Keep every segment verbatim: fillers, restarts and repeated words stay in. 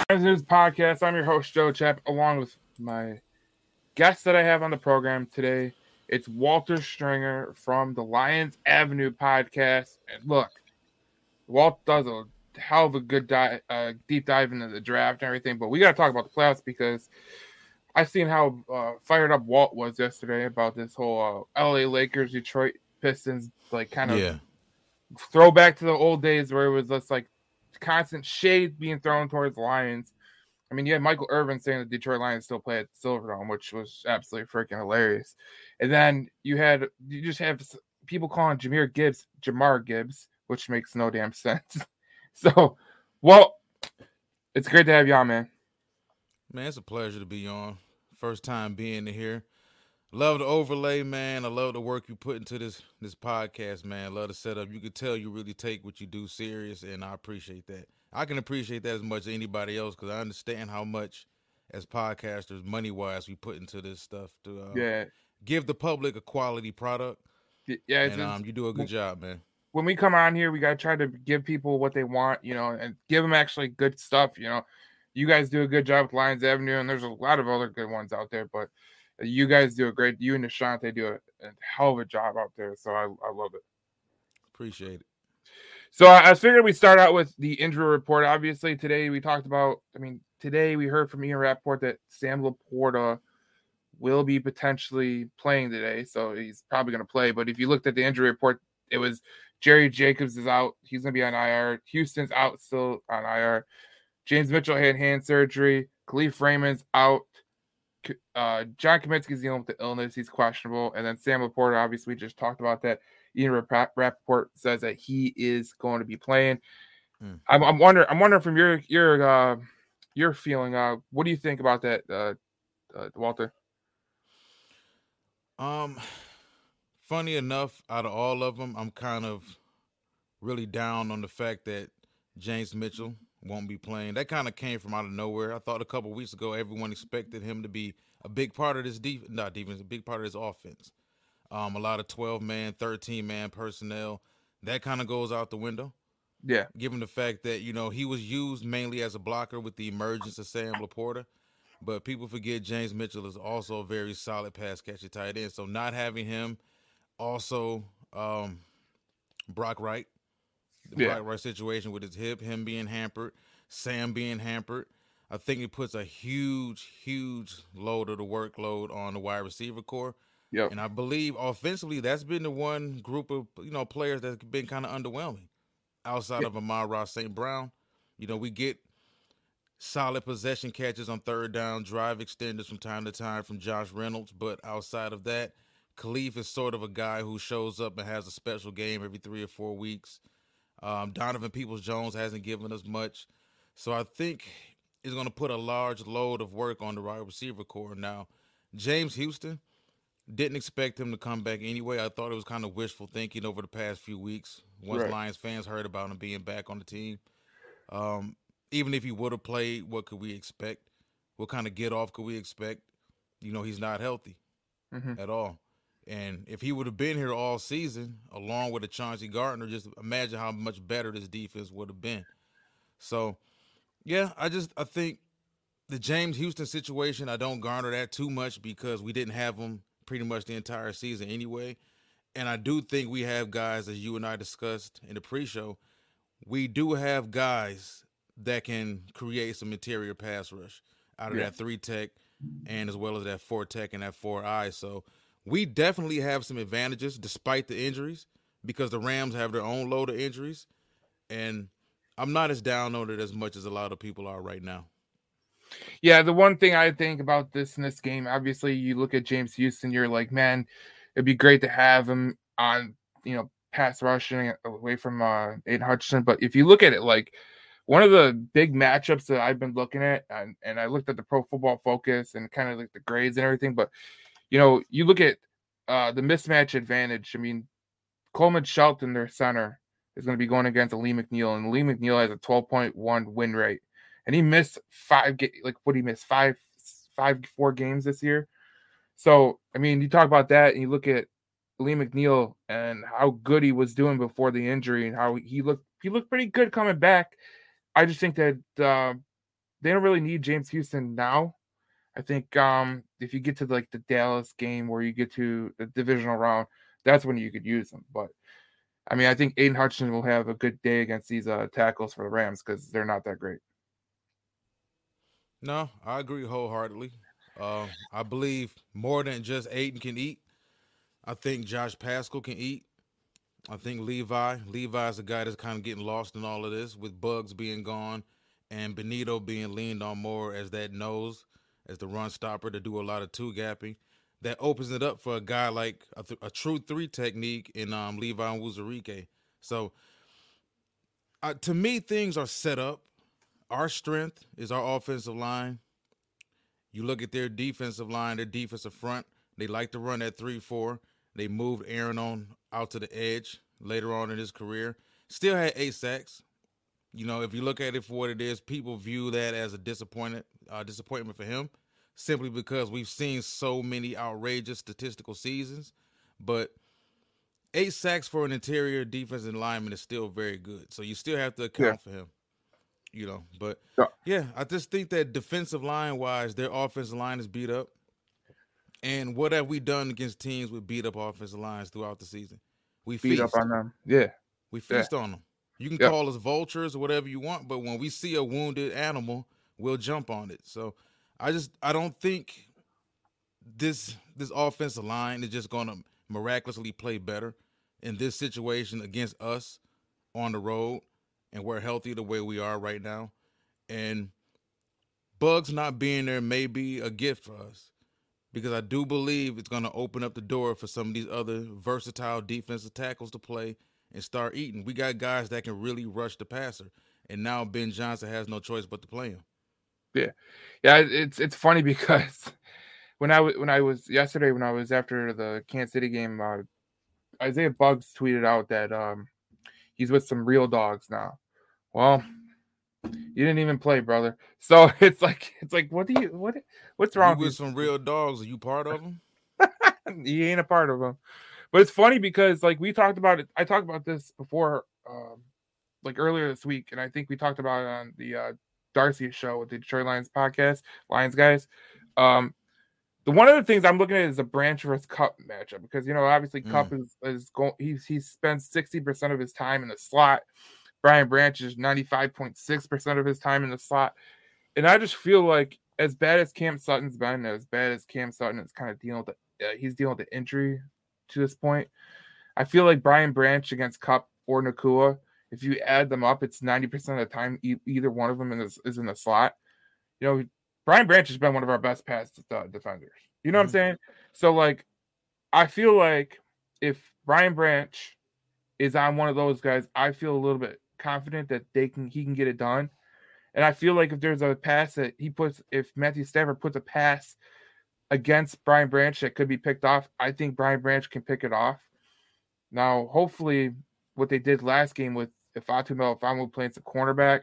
News podcast. I'm your host, Joe Chap, along with my guest that I have on the program today. It's Walter Stringer from the Lions Avenue podcast. And look, Walt does a hell of a good dive, uh, deep dive into the draft and everything, but we got to talk about the playoffs because I seen how uh, fired up Walt was yesterday about this whole uh, L A Lakers, Detroit Pistons, like kind of Yeah. throwback to the old days where it was just like constant shade being thrown towards the Lions. I mean, you had Michael Irvin saying the Detroit Lions still play at Silverdome, which was absolutely freaking hilarious. And then you had you just have people calling Jahmyr Gibbs Jamar Gibbs, which makes no damn sense. So, well, it's great to have you on, man. Man, it's a pleasure to be on. First time being here. Love the overlay, man. I love the work you put into this this podcast, man. Love the setup. You could tell you really take what you do serious, and I appreciate that. I can appreciate that as much as anybody else because I understand how much, as podcasters, money wise, we put into this stuff to uh, Yeah, give the public a quality product. yeah. It's, And it's, um, you do a good job, man. when we come on here, we gotta try to give people what they want, you know, and give them actually good stuff. You know, you guys do a good job with Lions Avenue, and there's a lot of other good ones out there, but you guys do a great. You and Nishante do a, a hell of a job out there, so I, I love it. Appreciate it. So I, I figured we start out with the injury report. Obviously, today we talked about. I mean, today we heard from Ian Rappaport that Sam Laporta will be potentially playing today, so he's probably going to play. But if you looked at the injury report, it was Jerry Jacobs is out. He's going to be on I R. Houston's out still on I R. James Mitchell had hand surgery. Khalif Raymond's out. Uh, John Kaminsky's dealing with the illness. He's questionable. And then Sam Laporta, obviously, we just talked about that. Ian Rappaport says that he is going to be playing. Mm. I'm, I'm wondering. I'm wondering from your your uh, your feeling. Uh, what do you think about that, uh, uh, Walter? Um, funny enough, out of all of them, I'm kind of really down on the fact that James Mitchell won't be playing. That kind of came from out of nowhere. I thought a couple weeks ago everyone expected him to be a big part of this defense, not defense, a big part of this offense. Um, a lot of twelve-man, thirteen-man personnel. That kind of goes out the window. Yeah. Given the fact that, you know, he was used mainly as a blocker with the emergence of Sam Laporta. But people forget James Mitchell is also a very solid pass catcher tight end. So not having him, also um, Brock Wright, the yeah. Brock Wright situation with his hip, him being hampered, Sam being hampered, I think it puts a huge, huge load of the workload on the wide receiver core. Yep. And I believe offensively, that's been the one group of, you know, players that's been kind of underwhelming outside yep. of Amon-Ra Saint Brown. You know, we get solid possession catches on third down, drive extenders from time to time from Josh Reynolds. But outside of that, Khalif is sort of a guy who shows up and has a special game every three or four weeks. Um, Donovan Peoples-Jones hasn't given us much. So I think it's going to put a large load of work on the wide receiver core. Now, James Houston, didn't expect him to come back anyway. I thought it was kind of wishful thinking over the past few weeks once right. Lions fans heard about him being back on the team. Um, even if he would have played, what could we expect? What kind of get off could we expect? You know, he's not healthy mm-hmm. at all. And if he would have been here all season, along with a Chauncey Gardner, just imagine how much better this defense would have been. So, yeah, I just I think the James Houston situation, I don't garner that too much because we didn't have him pretty much the entire season anyway. And I do think we have guys, as you and I discussed in the pre-show, we do have guys that can create some interior pass rush out of yeah. that three tech and as well as that four tech and that four eye. So we definitely have some advantages despite the injuries because the Rams have their own load of injuries. And I'm not as down on it as much as a lot of people are right now. Yeah, the one thing I think about this in this game, obviously you look at James Houston, you're like, man, it'd be great to have him on, you know, pass rushing away from uh, Aiden Hutchinson. But if you look at it, like one of the big matchups that I've been looking at, and, and I looked at the Pro Football Focus and kind of like the grades and everything, but, you know, you look at uh, the mismatch advantage. I mean, Coleman Shelton, their center, is going to be going against Lee McNeil, and Lee McNeil has a twelve point one win rate. And he missed five, like what he missed five, five, four games this year. So, I mean, you talk about that and you look at Lee McNeil and how good he was doing before the injury and how he looked, he looked pretty good coming back. I just think that uh, they don't really need James Houston now. I think um, if you get to like the Dallas game where you get to the divisional round, that's when you could use them. But I mean, I think Aiden Hutchinson will have a good day against these uh, tackles for the Rams because they're not that great. No, I agree wholeheartedly. Uh, I believe more than just Aiden can eat. I think Josh Pascal can eat. I think Levi. Levi's a guy that's kind of getting lost in all of this with Bugs being gone and Benito being leaned on more as that nose, as the run stopper to do a lot of two gapping. That opens it up for a guy like a, th- a true three technique in um, Levi and Wuzurike. So uh, to me, things are set up. Our strength is our offensive line. You look at their defensive line, their defensive front. They like to run that three four. They moved Aaron on out to the edge later on in his career. Still had eight sacks. You know, if you look at it for what it is, people view that as a disappointment, uh, disappointment for him, simply because we've seen so many outrageous statistical seasons. But eight sacks for an interior defensive lineman is still very good. So you still have to Yeah. account for him. You know, but Yeah. yeah, I just think that defensive line wise, their offensive line is beat up. And what have we done against teams with beat up offensive lines throughout the season? We Beat up feast. on them. Yeah. We Yeah. feast on them. You can Yep. call us vultures or whatever you want, but when we see a wounded animal, we'll jump on it. So I just I don't think this this offensive line is just going to miraculously play better in this situation against us on the road, and we're healthy the way we are right now. And Bugs not being there may be a gift for us because I do believe it's going to open up the door for some of these other versatile defensive tackles to play and start eating. We got guys that can really rush the passer, and now Ben Johnson has no choice but to play him. Yeah, yeah. It's it's funny because when I w- when I was yesterday when I was after the Kansas City game, uh, Isaiah Bugs tweeted out that um, he's with some real dogs now. Well, you didn't even play, brother. So it's like it's like what do you what what's You wrong with with some real dogs? Are you part of them? you? He ain't a part of them. But it's funny because like we talked about it. I talked about this before, um, like earlier this week, and I think we talked about it on the uh, Darcy show with the Detroit Lions podcast, Lions guys. Um, the one of the things I'm looking at is a Branch versus Cup matchup because you know obviously Cup Mm. is is going he he spends sixty percent of his time in the slot. Brian Branch is ninety-five point six percent of his time in the slot. And I just feel like as bad as Cam Sutton's been, as bad as Cam Sutton is kind of dealing with the, uh, he's dealing with the injury to this point. I feel like Brian Branch against Cup or Nakua, if you add them up, it's ninety percent of the time e- either one of them is, is in the slot. You know, Brian Branch has been one of our best pass uh, defenders. You know what I'm Mm-hmm. saying? So, like, I feel like if Brian Branch is on one of those guys, I feel a little bit confident that they can he can get it done. And I feel like if there's a pass that he puts, if Matthew Stafford puts a pass against Brian Branch that could be picked off, I think Brian Branch can pick it off. Now, hopefully, what they did last game with Ifatu Melifonwu playing some cornerback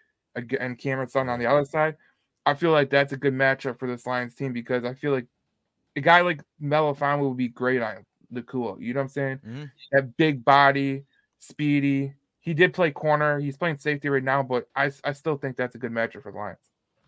and Cameron Sutton on the other side, I feel like that's a good matchup for this Lions team because I feel like a guy like Melifonwu would be great on the cool. You know what I'm saying? Mm-hmm. That big body, speedy. He did play corner. He's playing safety right now, but I, I still think that's a good matchup for the Lions.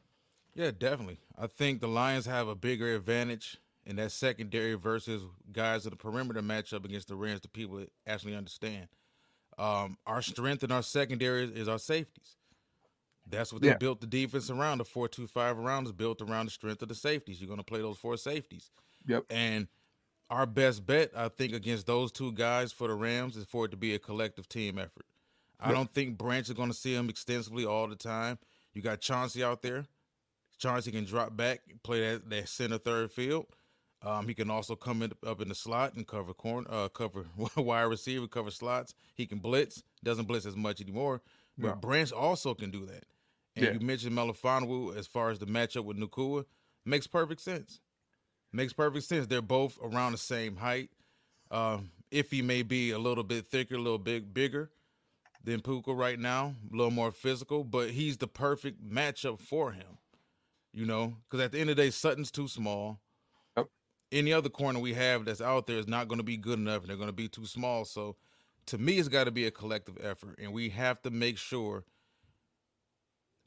Yeah, definitely. I think the Lions have a bigger advantage in that secondary versus guys in the perimeter matchup against the Rams, the people that actually understand. Um, our strength in our secondary is, is our safeties. That's what they Yeah. built the defense around. The four two five around is built around the strength of the safeties. You're going to play those four safeties. Yep. And our best bet, I think, against those two guys for the Rams is for it to be a collective team effort. I Yep. don't think Branch is going to see him extensively all the time. You got Chauncey out there. Chauncey can drop back, play that, that center third field. Um, he can also come in, up in the slot and cover corner, uh, cover wide receiver, cover slots. He can blitz. Doesn't blitz as much anymore, but No. Branch also can do that. And Yeah. you mentioned Melifonwu as far as the matchup with Nakua. Makes perfect sense. Makes perfect sense. They're both around the same height. Um, if he may be a little bit thicker, a little bit bigger than Puka right now, a little more physical, but he's the perfect matchup for him. You know, because at the end of the day, Sutton's too small. Yep. Any other corner we have that's out there is not going to be good enough, and they're going to be too small. So, to me, it's got to be a collective effort, and we have to make sure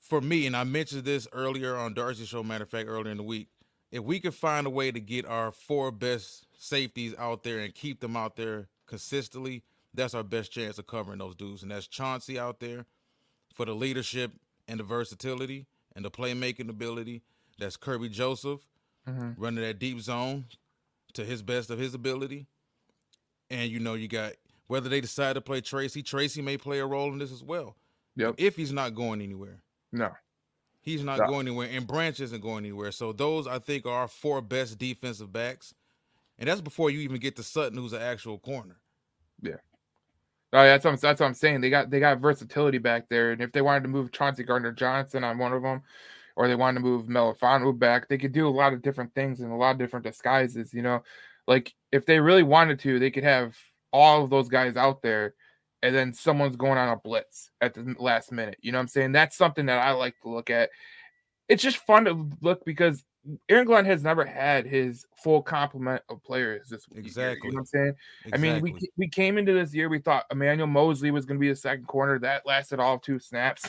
for me, and I mentioned this earlier on Darcy's show, matter of fact, earlier in the week, if we could find a way to get our four best safeties out there and keep them out there consistently, that's our best chance of covering those dudes. And that's Chauncey out there for the leadership and the versatility and the playmaking ability. That's Kirby Joseph Mm-hmm. running that deep zone to his best of his ability. And you know, you got whether they decide to play Tracy, Tracy may play a role in this as well. Yep. If he's not going anywhere. No. He's not No. going anywhere, and Branch isn't going anywhere. So those, I think, are our four best defensive backs. And that's before you even get to Sutton, who's an actual corner. Yeah. Oh, that's what I'm, that's what I'm saying. They got they got versatility back there, and if they wanted to move Chauncey Gardner-Johnson on one of them, or they wanted to move Melifonwu back, they could do a lot of different things and a lot of different disguises. You know, like if they really wanted to, they could have all of those guys out there, and then someone's going on a blitz at the last minute. You know what I'm saying? That's something that I like to look at. It's just fun to look because Aaron Glenn has never had his full complement of players this week. Exactly. You know what I'm saying? Exactly. I mean, we we came into this year, we thought Emmanuel Mosley was going to be the second corner. That lasted all of two snaps.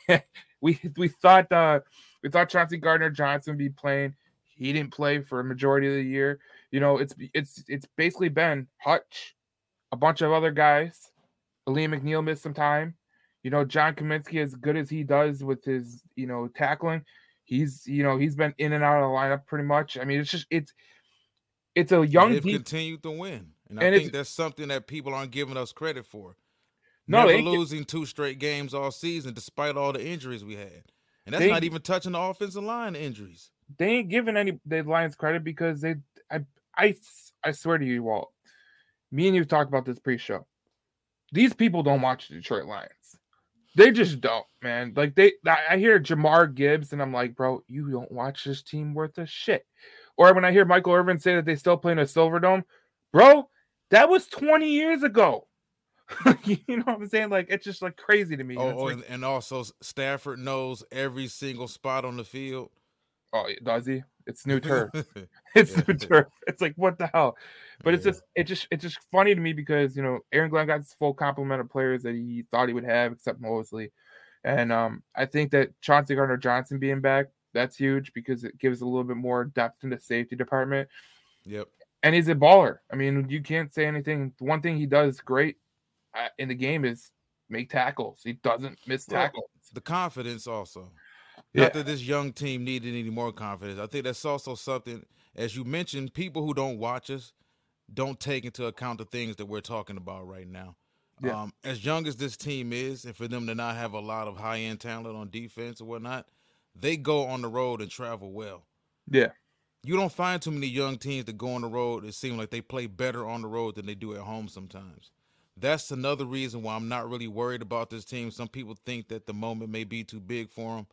we we thought uh, we thought Chauncey Gardner-Johnson would be playing. He didn't play for a majority of the year. You know, it's it's it's basically been Hutch, a bunch of other guys. Liam McNeil missed some time. You know, John Kaminsky, as good as he does with his, you know, tackling, he's, you know, he's been in and out of the lineup pretty much. I mean, it's just, it's, it's a young They've deep, continued to win. And I and think it's, that's something that people aren't giving us credit for. No, Never they- losing two straight games all season despite all the injuries we had. And that's They- not even touching the offensive line injuries. they ain't giving any the Lions credit because they, I, I, I swear to you, Walt, me and you talked about this pre-show. These people don't watch the Detroit Lions. They just don't, man. Like they, I hear Jamar Gibbs, and I'm like, bro, you don't watch this team worth a shit. Or when I hear Michael Irvin say that they still play in a Silverdome, bro, that was twenty years ago. You know what I'm saying? Like it's just like crazy to me. Oh, It's oh like, and, and also Stafford knows every single spot on the field. oh, does he? It's new turf. It's Yeah. new turf. It's like what the hell? But it's Yeah. just it just it's just funny to me because you know Aaron Glenn got his full complement of players that he thought he would have, except Mosley. And um, I think that Chauncey Gardner-Johnson being back, that's huge because it gives a little bit more depth in the safety department. Yep. And he's a baller. I mean, you can't say anything. The one thing he does great uh, in the game is make tackles. He doesn't miss Well, tackles. The confidence also. Yeah. Not that this young team needed any more confidence. I think that's also something, as you mentioned, people who don't watch us don't take into account the things that we're talking about right now. Yeah. Um, as young as this team is, and for them to not have a lot of high-end talent on defense or whatnot, they go on the road and travel well. Yeah. You don't find too many young teams that go on the road. It seems like they play better on the road than they do at home sometimes. That's another reason why I'm not really worried about this team. Some people think that the moment may be too big for them.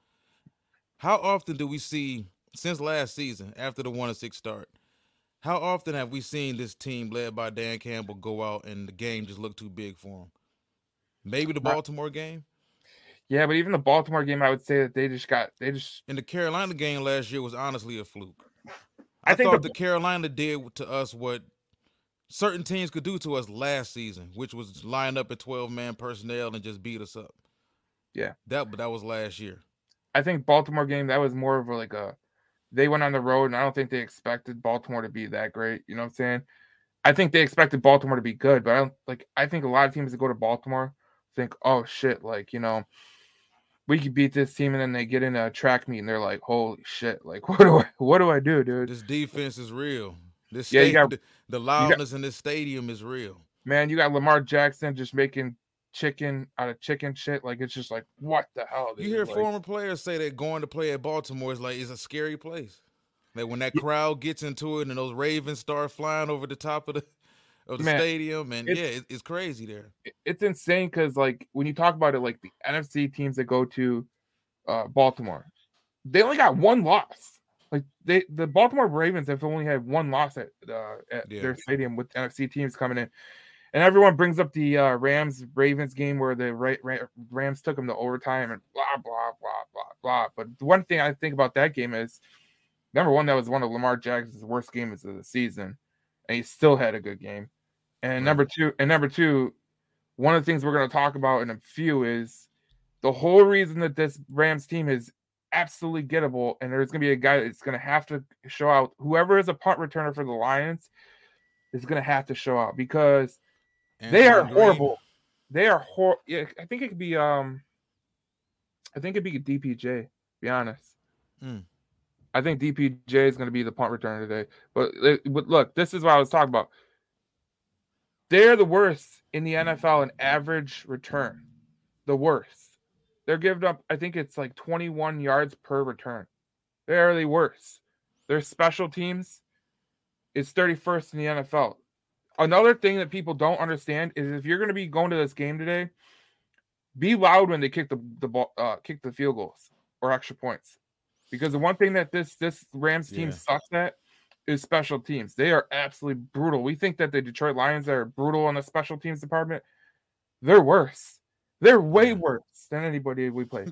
How often do we see, since last season, after the one and six start, how often have we seen this team led by Dan Campbell go out and the game just look too big for them? Maybe the Baltimore game? Yeah, but even the Baltimore game, I would say that they just got they just And the Carolina game last year was honestly a fluke. I, I think thought the- the Carolina did to us what certain teams could do to us last season, which was line up at twelve-man personnel and just beat us up. Yeah. That, but that was last year. I think Baltimore game, that was more of a, like a they went on the road and I don't think they expected Baltimore to be that great. You know what I'm saying? I think they expected Baltimore to be good, but I don't like I think a lot of teams that go to Baltimore think, oh shit, like, you know, we could beat this team, and then they get in a track meet and they're like, holy shit, like what do I what do I do, dude? This defense is real. This Yeah, you stadium, got- the, the loudness in this stadium is real. Man, you got Lamar Jackson just making chicken out of chicken shit. Like it's just like, what the hell? You dude? hear Like, former players say that going to play at Baltimore is like is a scary place. That when that crowd gets into it and those Ravens start flying over the top of the of the Man, stadium, and it's- yeah, it, it's crazy there. it's insane because like when you talk about it, like the N F C teams that go to uh, Baltimore, they only got one loss. Like they, the Baltimore Ravens have only had one loss at, uh, at Yeah. their stadium with N F C teams coming in, and everyone brings up the uh, Rams Ravens game where the Ra- Ra- Rams took them to overtime and blah blah blah blah blah. But the one thing I think about that game is, number one, that was one of Lamar Jackson's worst games of the season, and he still had a good game. And Right. number two, and number two, one of the things we're going to talk about in a few is The whole reason that this Rams team is absolutely gettable, and there's going to be a guy that's going to have to show out. Whoever is a punt returner for the Lions is going to have to show out because Antoine they are Green. horrible. They are horrible. Yeah, I think it could be. Um, I think it'd be D P J. To be honest, mm. I think D P J is going to be the punt returner today. But, but look, this is what I was talking about. They're the worst in the N F L in average return. The worst. They're giving up, I think it's like twenty-one yards per return. They're the worst. Their special teams is thirty-first in the N F L. Another thing that people don't understand is if you're going to be going to this game today, be loud when they kick the the ball, uh, kick the field goals or extra points, because the one thing that this this Rams team yeah. sucks at is special teams. They are absolutely brutal. We think that the Detroit Lions are brutal in the special teams department. They're worse. They're way worse than anybody we play.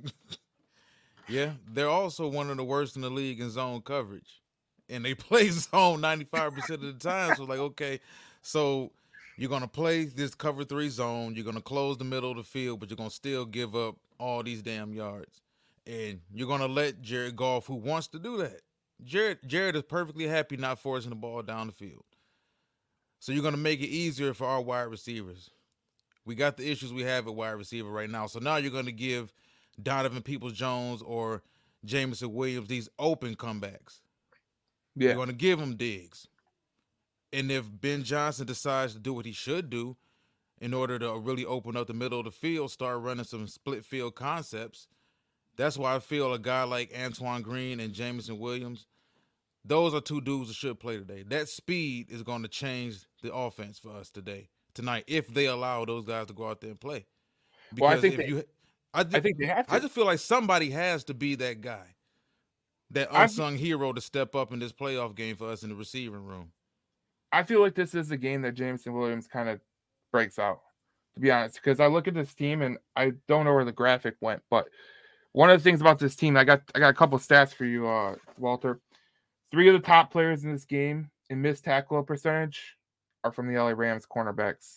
Yeah, they're also one of the worst in the league in zone coverage, and they play zone ninety-five percent of the time. So like, okay, so you're going to play this cover three zone. You're going to close the middle of the field, but you're going to still give up all these damn yards. And you're going to let Jared Goff, who wants to do that. Jared, Jared is perfectly happy not forcing the ball down the field. So you're going to make it easier for our wide receivers. We got the issues we have at wide receiver right now. So now you're going to give Donovan Peoples-Jones or Jameson Williams these open comebacks. Yeah. You're going to give them digs. And if Ben Johnson decides to do what he should do in order to really open up the middle of the field, start running some split field concepts, that's why I feel a guy like Antoine Green and Jameson Williams, those are two dudes that should play today. That speed is going to change the offense for us today, tonight, if they allow those guys to go out there and play. Because well, I think if they, you, I, th- I think they have to. I just feel like somebody has to be that guy, that unsung I, hero to step up in this playoff game for us in the receiving room. I feel like this is a game that Jameson Williams kind of breaks out, to be honest, because I look at this team and I don't know where the graphic went, but one of the things about this team, I got I got a couple of stats for you, uh, Walter. Three of the top players in this game in missed tackle percentage are from the L A Rams cornerbacks.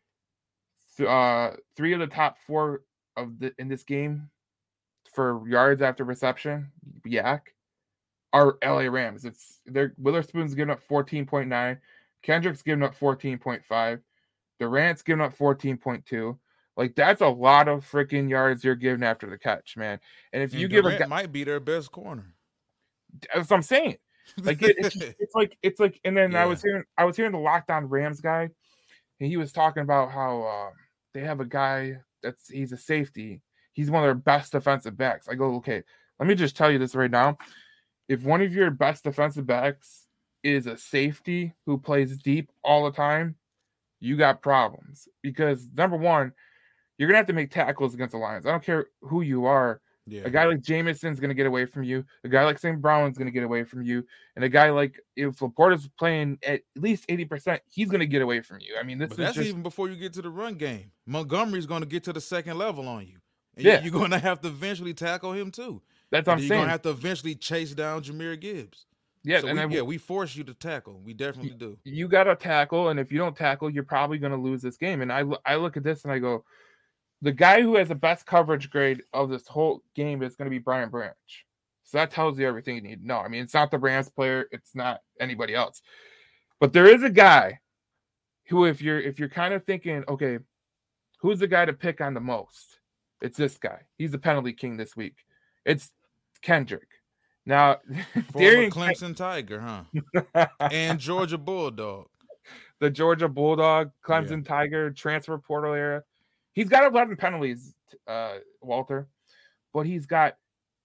Uh, three of the top four of the in this game for yards after reception, yak, are L A Rams. It's they're Witherspoon's giving up fourteen point nine, Kendrick's giving up fourteen point five, Durant's giving up fourteen point two. Like, that's a lot of freaking yards you're giving after the catch, man. And if and you Durant give a guy, might be their best corner. That's what I'm saying. Like it, it's, it's like it's like, and then yeah. I was hearing I was hearing the Locked On Rams guy, and he was talking about how uh, they have a guy that's he's a safety. He's one of their best defensive backs. I go, okay, let me just tell you this right now. If one of your best defensive backs is a safety who plays deep all the time, you got problems. Because number one, you're gonna have to make tackles against the Lions. I don't care who you are. Yeah. A guy like Jameson's going to get away from you. A guy like Saint Brown's going to get away from you. And a guy like, if Laporta's playing at least eighty percent, he's going to get away from you. I mean, this but is that's just... even before you get to the run game. Montgomery's going to get to the second level on you. And yeah. you're going to have to eventually tackle him too. That's what I'm you're saying. You're going to have to eventually chase down Jahmyr Gibbs. Yeah, so and we, then, yeah, we force you to tackle. We definitely you, do. You got to tackle, and if you don't tackle, you're probably going to lose this game. And I, I look at this and I go, the guy who has the best coverage grade of this whole game is going to be Brian Branch. So that tells you everything you need to know. I mean, it's not the Rams player. It's not anybody else. But there is a guy who, if you're if you're kind of thinking, okay, who's the guy to pick on the most? It's this guy. He's the penalty king this week. It's Kendrick. Now, Darian Clemson Ken- Tiger, huh? And Georgia Bulldog. The Georgia Bulldog, Clemson yeah. Tiger, transfer portal era. He's got eleven penalties, uh, Walter, but he's got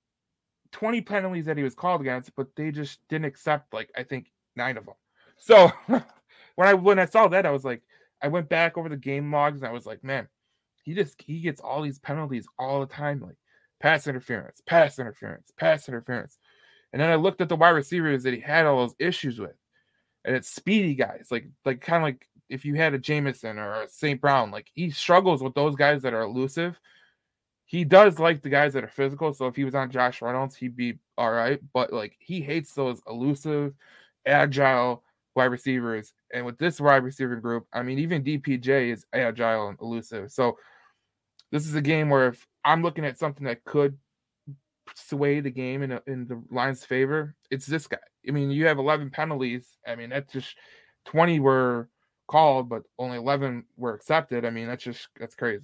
twenty penalties that he was called against, but they just didn't accept, like, I think nine of them. So when I when I saw that, I was like, I went back over the game logs and I was like, man, he just he gets all these penalties all the time, like pass interference, pass interference, pass interference. And then I looked at the wide receivers that he had all those issues with, and it's speedy guys, like like kind of like. If you had a Jameson or a Saint Brown, like he struggles with those guys that are elusive. He does like the guys that are physical. So if he was on Josh Reynolds, he'd be all right. But like he hates those elusive, agile wide receivers. And with this wide receiver group, I mean, even D P J is agile and elusive. So This is a game where if I'm looking at something that could sway the game in a, in the Lions' favor, it's this guy. I mean, you have eleven penalties. I mean, that's just twenty were called, but only eleven were accepted. I mean, that's just that's crazy.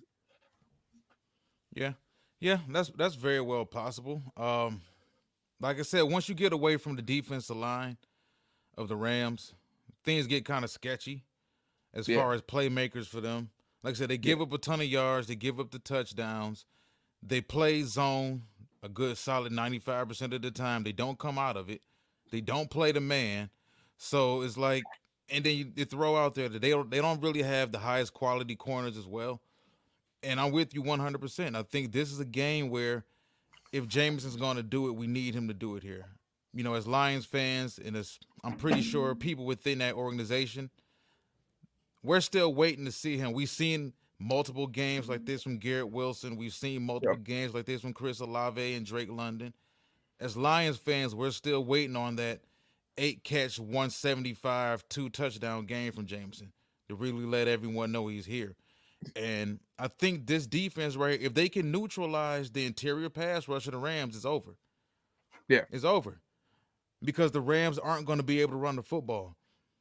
Yeah, yeah, that's that's very well possible. Um, like I said, once you get away from the defensive line of the Rams, things get kind of sketchy as Yeah, far as playmakers for them. Like I said, they yeah, give up a ton of yards, they give up the touchdowns, they play zone a good solid ninety-five percent of the time. They don't come out of it. They don't play the man. So it's like, and then you, you throw out there that they don't they don't really have the highest quality corners as well. And I'm with you one hundred percent. I think this is a game where if Jameson's going to do it, we need him to do it here. You know, as Lions fans, and as I'm pretty sure people within that organization, we're still waiting to see him. We've seen multiple games like this from Garrett Wilson. We've seen yeah. multiple games like this from Chris Olave and Drake London. As Lions fans, we're still waiting on that eight catch, one seventy-five, two touchdown game from Jameson to really let everyone know he's here. And I think this defense, right, if they can neutralize the interior pass rush of the Rams, it's over. Yeah. It's over. Because the Rams aren't going to be able to run the football.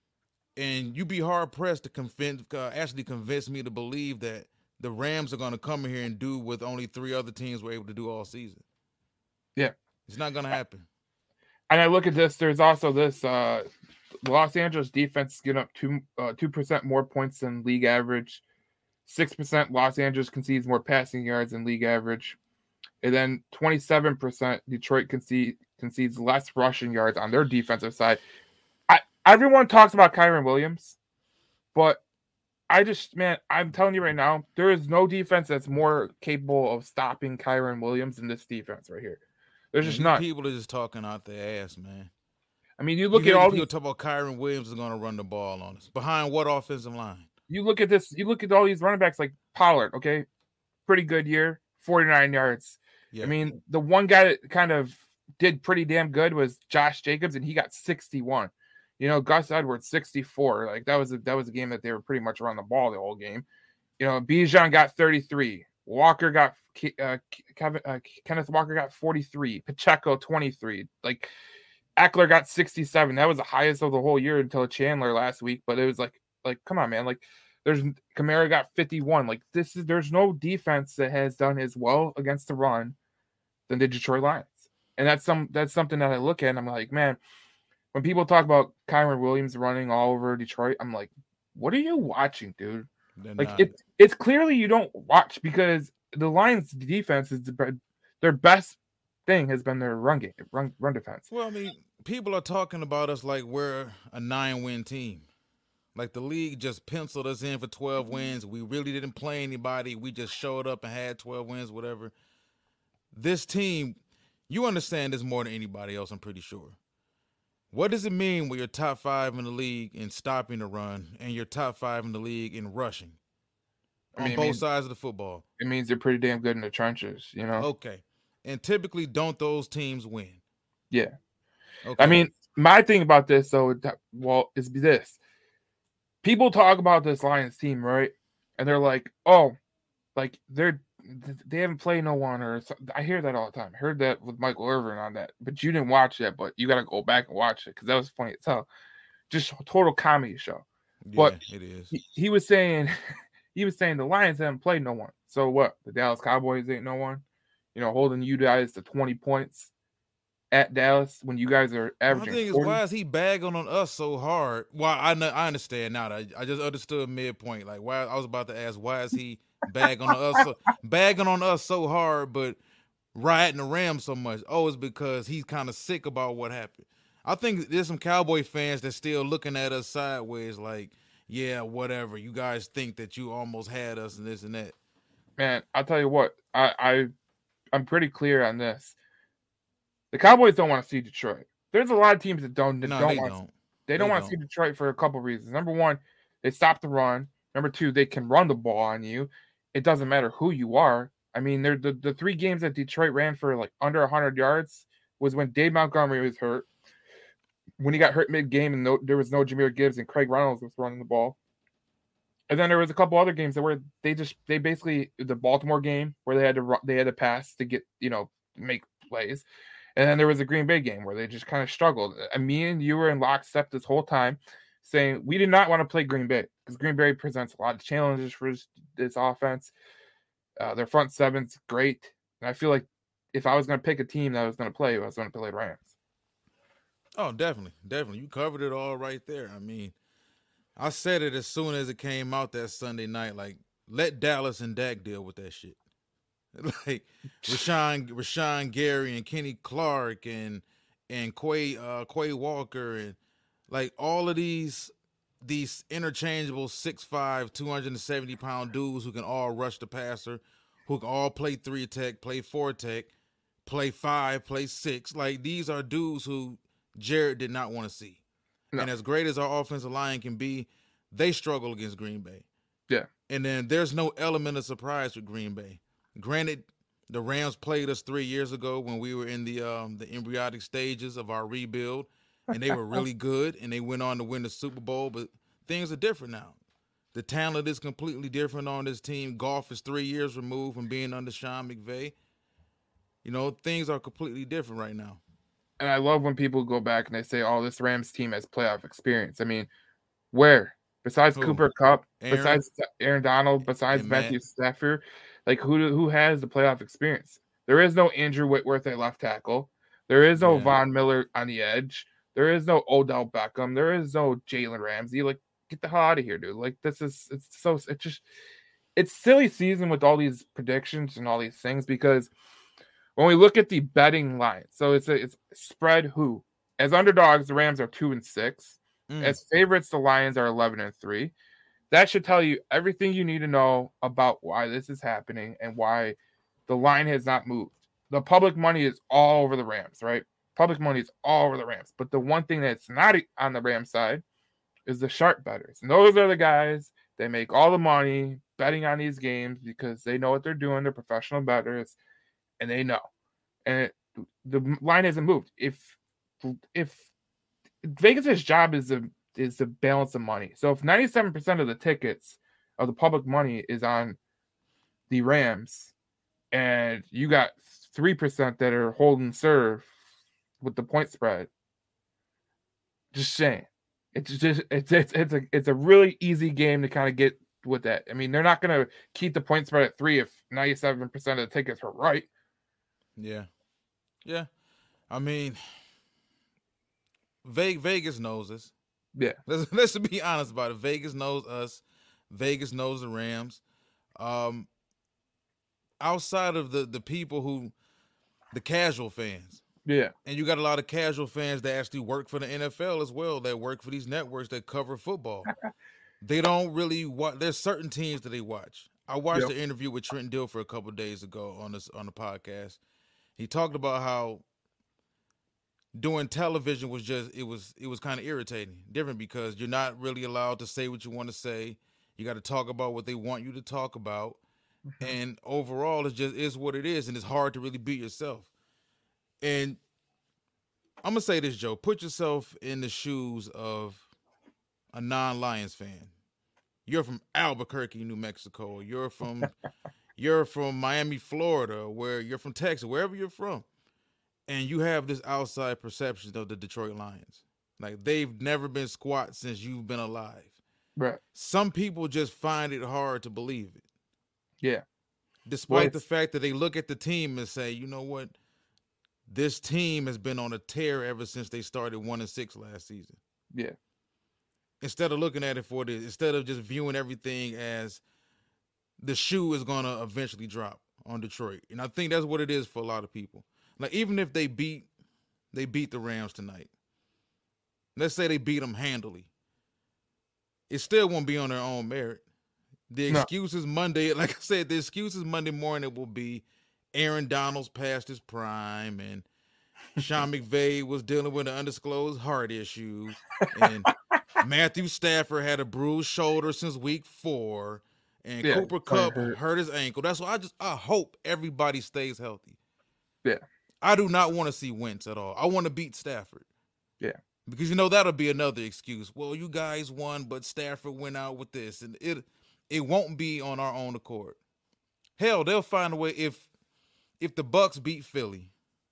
And you'd be hard pressed to convince, uh, actually convince me to believe that the Rams are going to come in here and do what only three other teams were able to do all season. Yeah. It's not going to happen. And I look at this, there's also this uh the Los Angeles defense is getting up two uh two percent more points than league average. Six percent Los Angeles concedes more passing yards than league average. And then twenty-seven percent Detroit concede, concedes less rushing yards on their defensive side. I everyone talks about Kyren Williams, but I just, man, I'm telling you right now, there is no defense that's more capable of stopping Kyren Williams than this defense right here. There's Man, just these not. people are just talking out their ass, man. I mean, you You look hear at all these people these. talk about Kyren Williams is going to run the ball on us. Behind what offensive line? You look at this. You look at all these running backs like Pollard. Okay, pretty good year, forty-nine yards. Yeah. I mean, the one guy that kind of did pretty damn good was Josh Jacobs, and he got sixty-one. You know, Gus Edwards sixty-four. Like that was a, that was a game that they were pretty much around the ball the whole game. You know, Bijan got thirty-three. Walker got uh, Kevin uh, Kenneth Walker got forty-three. Pacheco twenty-three. Like Eckler got sixty-seven. That was the highest of the whole year until Chandler last week. But it was like, like, come on, man. Like, there's Kamara got fifty-one. Like, this is there's no defense that has done as well against the run than the Detroit Lions. And that's some that's something that I look at and I'm like, man, when people talk about Kyren Williams running all over Detroit, I'm like, what are you watching, dude? They're Like not. it, it's clearly you don't watch because the Lions' defense is the, their best thing has been their run game, run run defense. Well, I mean, people are talking about us like we're a nine-win team. Like the league just penciled us in for twelve wins. We really didn't play anybody. We just showed up and had twelve wins, whatever. This team, you understand this more than anybody else, I'm pretty sure. What does it mean when you're top five in the league in stopping the run and you're top five in the league in rushing I on mean, it both means, sides of the football? it means they're pretty damn good in the trenches, you know? Okay. And typically, don't those teams win? Yeah. Okay. I mean, my thing about this, though, well, is this. People talk about this Lions team, right? And they're like, oh, like they're they haven't played no one, or I hear that all the time. I heard that with Michael Irvin on that, but you didn't watch that. But you got to go back and watch it because that was funny as hell. Just a total comedy show. Yeah, but it is. He, he was saying, he was saying the Lions haven't played no one. So what? The Dallas Cowboys ain't no one. You know, holding you guys to twenty points at Dallas when you guys are averaging. My thing is, why is he bagging on us so hard? Well, I know, I understand now. I, I just understood midpoint. Like, why I was about to ask, why is he bagging on us, so, bagging on us so hard, but riding the Rams so much? Oh, it's because he's kind of sick about what happened. I think there's some Cowboy fans that still looking at us sideways, like, yeah, whatever. You guys think that you almost had us and this and that. Man, I'll tell you what. I, I I'm pretty clear on this. The Cowboys don't want to see Detroit. There's a lot of teams that don't. That no, don't they want, don't. They don't they want don't. to see Detroit for a couple of reasons. Number one, they stop the run. Number two, they can run the ball on you. It doesn't matter who you are. I mean, they're, the the three games that Detroit ran for like under one hundred yards was when Dave Montgomery was hurt, when he got hurt mid game and no, there was no Jahmyr Gibbs and Craig Reynolds was running the ball. And then there was a couple other games that were they just they basically the Baltimore game where they had to they had to pass to get you know make plays, and then there was a Green Bay game where they just kind of struggled. And me and you were in lockstep this whole time, saying we did not want to play Green Bay because Green Bay presents a lot of challenges for this, this offense. Uh, their front seven's great, and I feel like if I was going to pick a team that I was going to play, I was going to play Rams. Oh, definitely, definitely. You covered it all right there. I mean, I said it as soon as it came out that Sunday night. Like, let Dallas and Dak deal with that shit. Like Rashawn, Rashawn Gary and Kenny Clark and and Quay uh, Quay Walker and like all of these these interchangeable six five, two hundred seventy pound dudes who can all rush the passer, who can all play three tech, play four tech, play five, play six. Like these are dudes who Jared did not want to see. No. And as great as our offensive line can be, they struggle against Green Bay. Yeah. And then there's no element of surprise with Green Bay. Granted, the Rams played us three years ago when we were in the um, the embryonic stages of our rebuild, and they were really good, and they went on to win the Super Bowl. But things are different now. The talent is completely different on this team. Goff is three years removed from being under Sean McVay. You know, things are completely different right now. And I love when people go back and they say, "Oh, this Rams team has playoff experience." I mean, where besides Who? Cooper Kupp, Aaron? besides Aaron Donald, besides and Matthew Matt. Stafford, like who who has the playoff experience? There is no Andrew Whitworth at left tackle. There is no yeah. Von Miller on the edge. There is no Odell Beckham. There is no Jalen Ramsey. Like, get the hell out of here, dude. Like, this is it's so it's just it's silly season with all these predictions and all these things because when we look at the betting line, so it's a it's spread who as underdogs the Rams are two and six. Mm. As favorites, the Lions are eleven and three. That should tell you everything you need to know about why this is happening and why the line has not moved. The public money is all over the Rams, right? Public money is all over the Rams. But the one thing that's not on the Rams side is the sharp bettors. And those are the guys that make all the money betting on these games because they know what they're doing. They're professional bettors, and they know. And it, the line hasn't moved. If if Vegas's job is to is to balance the money. So if ninety-seven percent of the tickets of the public money is on the Rams, and you got three percent that are holding serve with the point spread, just saying, it's just it's it's it's a it's a really easy game to kind of get with that. I mean, they're not going to keep the point spread at three if ninety-seven percent of the tickets are right. Yeah, yeah. I mean, Vegas knows us. Yeah. Let's, let's be honest about it. Vegas knows us. Vegas knows the Rams. Um, outside of the, the people who, the casual fans. Yeah. And you got a lot of casual fans that actually work for the N F L as well, that work for these networks that cover football. They don't really watch. There's certain teams that they watch. I watched yep. the interview with Trent Dilfer a couple of days ago on this on the podcast. He talked about how doing television was just it was it was kind of irritating, different because you're not really allowed to say what you want to say. You got to talk about what they want you to talk about, mm-hmm. and overall, it just is what it is, and it's hard to really be yourself. And I'm gonna say this, Joe: put yourself in the shoes of a non-Lions fan. You're from Albuquerque, New Mexico. You're from you're from Miami, Florida, where you're from Texas, wherever you're from. And you have this outside perception of the Detroit Lions. Like, they've never been squat since you've been alive. Right. Some people just find it hard to believe it. Yeah. Despite well, the fact that they look at the team and say, you know what? This team has been on a tear ever since they started one and six last season. Yeah. Instead of looking at it for this, instead of just viewing everything as the shoe is going to eventually drop on Detroit. And I think that's what it is for a lot of people. Like, even if they beat they beat the Rams tonight, let's say they beat them handily, it still won't be on their own merit. The excuses no. Monday, like I said, the excuses Monday morning will be Aaron Donald's past his prime and Sean McVay was dealing with an undisclosed heart issue and Matthew Stafford had a bruised shoulder since week four and yeah, Cooper Kupp hurt. hurt his ankle. That's why I just I hope everybody stays healthy. Yeah. I do not want to see Wentz at all. I want to beat Stafford. Yeah. Because you know that'll be another excuse. Well, you guys won, but Stafford went out with this, and it it won't be on our own accord. Hell, they'll find a way if if the Bucks beat Philly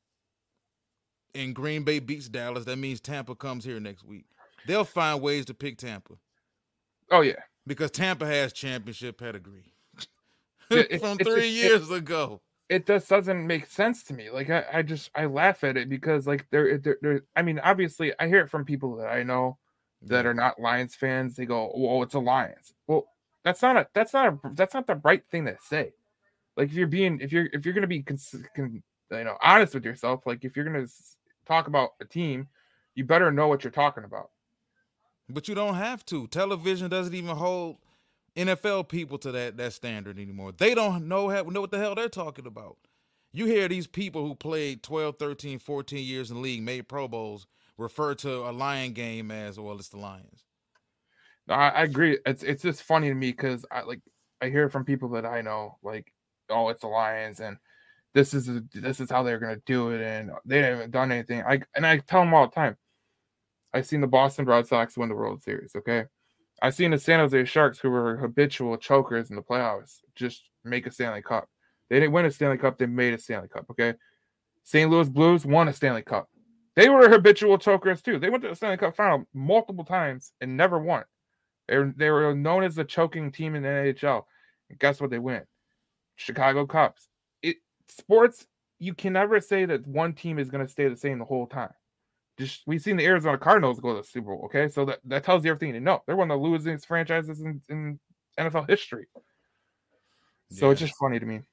and Green Bay beats Dallas, that means Tampa comes here next week. They'll find ways to pick Tampa. Oh yeah, because Tampa has championship pedigree it, from it, three it, years it, ago. It just doesn't make sense to me. Like I, I just I laugh at it because like they're, they're, they're I mean obviously I hear it from people that I know that yeah. are not Lions fans. They go, "Oh, it's a Lions." Well, that's not a that's not a that's not the right thing to say. Like if you're being if you're if you're gonna be cons- con, you know honest with yourself, like if you're gonna talk about a team, you better know what you're talking about. But you don't have to. Television doesn't even hold N F L people to that that standard anymore. They don't know have, know what the hell they're talking about. You hear these people who played twelve, thirteen, fourteen years in the league, made Pro Bowls, refer to a Lion game as, well, it's the Lions. No, I, I agree. It's it's just funny to me because I like I hear from people that I know, like, oh, it's the Lions, and this is this is how they're gonna do it, and they haven't done anything. I and I tell them all the time. I've seen the Boston Red Sox win the World Series. Okay, I've seen the San Jose Sharks, who were habitual chokers in the playoffs, just make a Stanley Cup. They didn't win a Stanley Cup; they made a Stanley Cup. Okay, Saint Louis Blues won a Stanley Cup. They were habitual chokers too. They went to the Stanley Cup final multiple times and never won. They were, they were known as the choking team in the N H L. And guess what? They win. Chicago Cubs. It sports. You can never say that one team is going to stay the same the whole time. Just we've seen the Arizona Cardinals go to the Super Bowl. Okay, so that, that tells you everything you know. They're one of the losing franchises in, in N F L history. So yeah. It's just funny to me.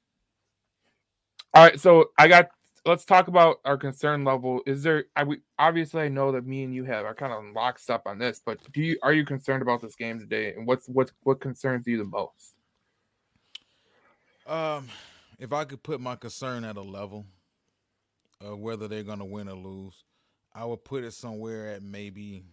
All right, so I got. Let's talk about our concern level. Is there? I we, obviously I know that me and you have are kind of locked up on this, but do you are you concerned about this game today? And what's what's what concerns you the most? Um, if I could put my concern at a level of whether they're going to win or lose, I would put it somewhere at maybe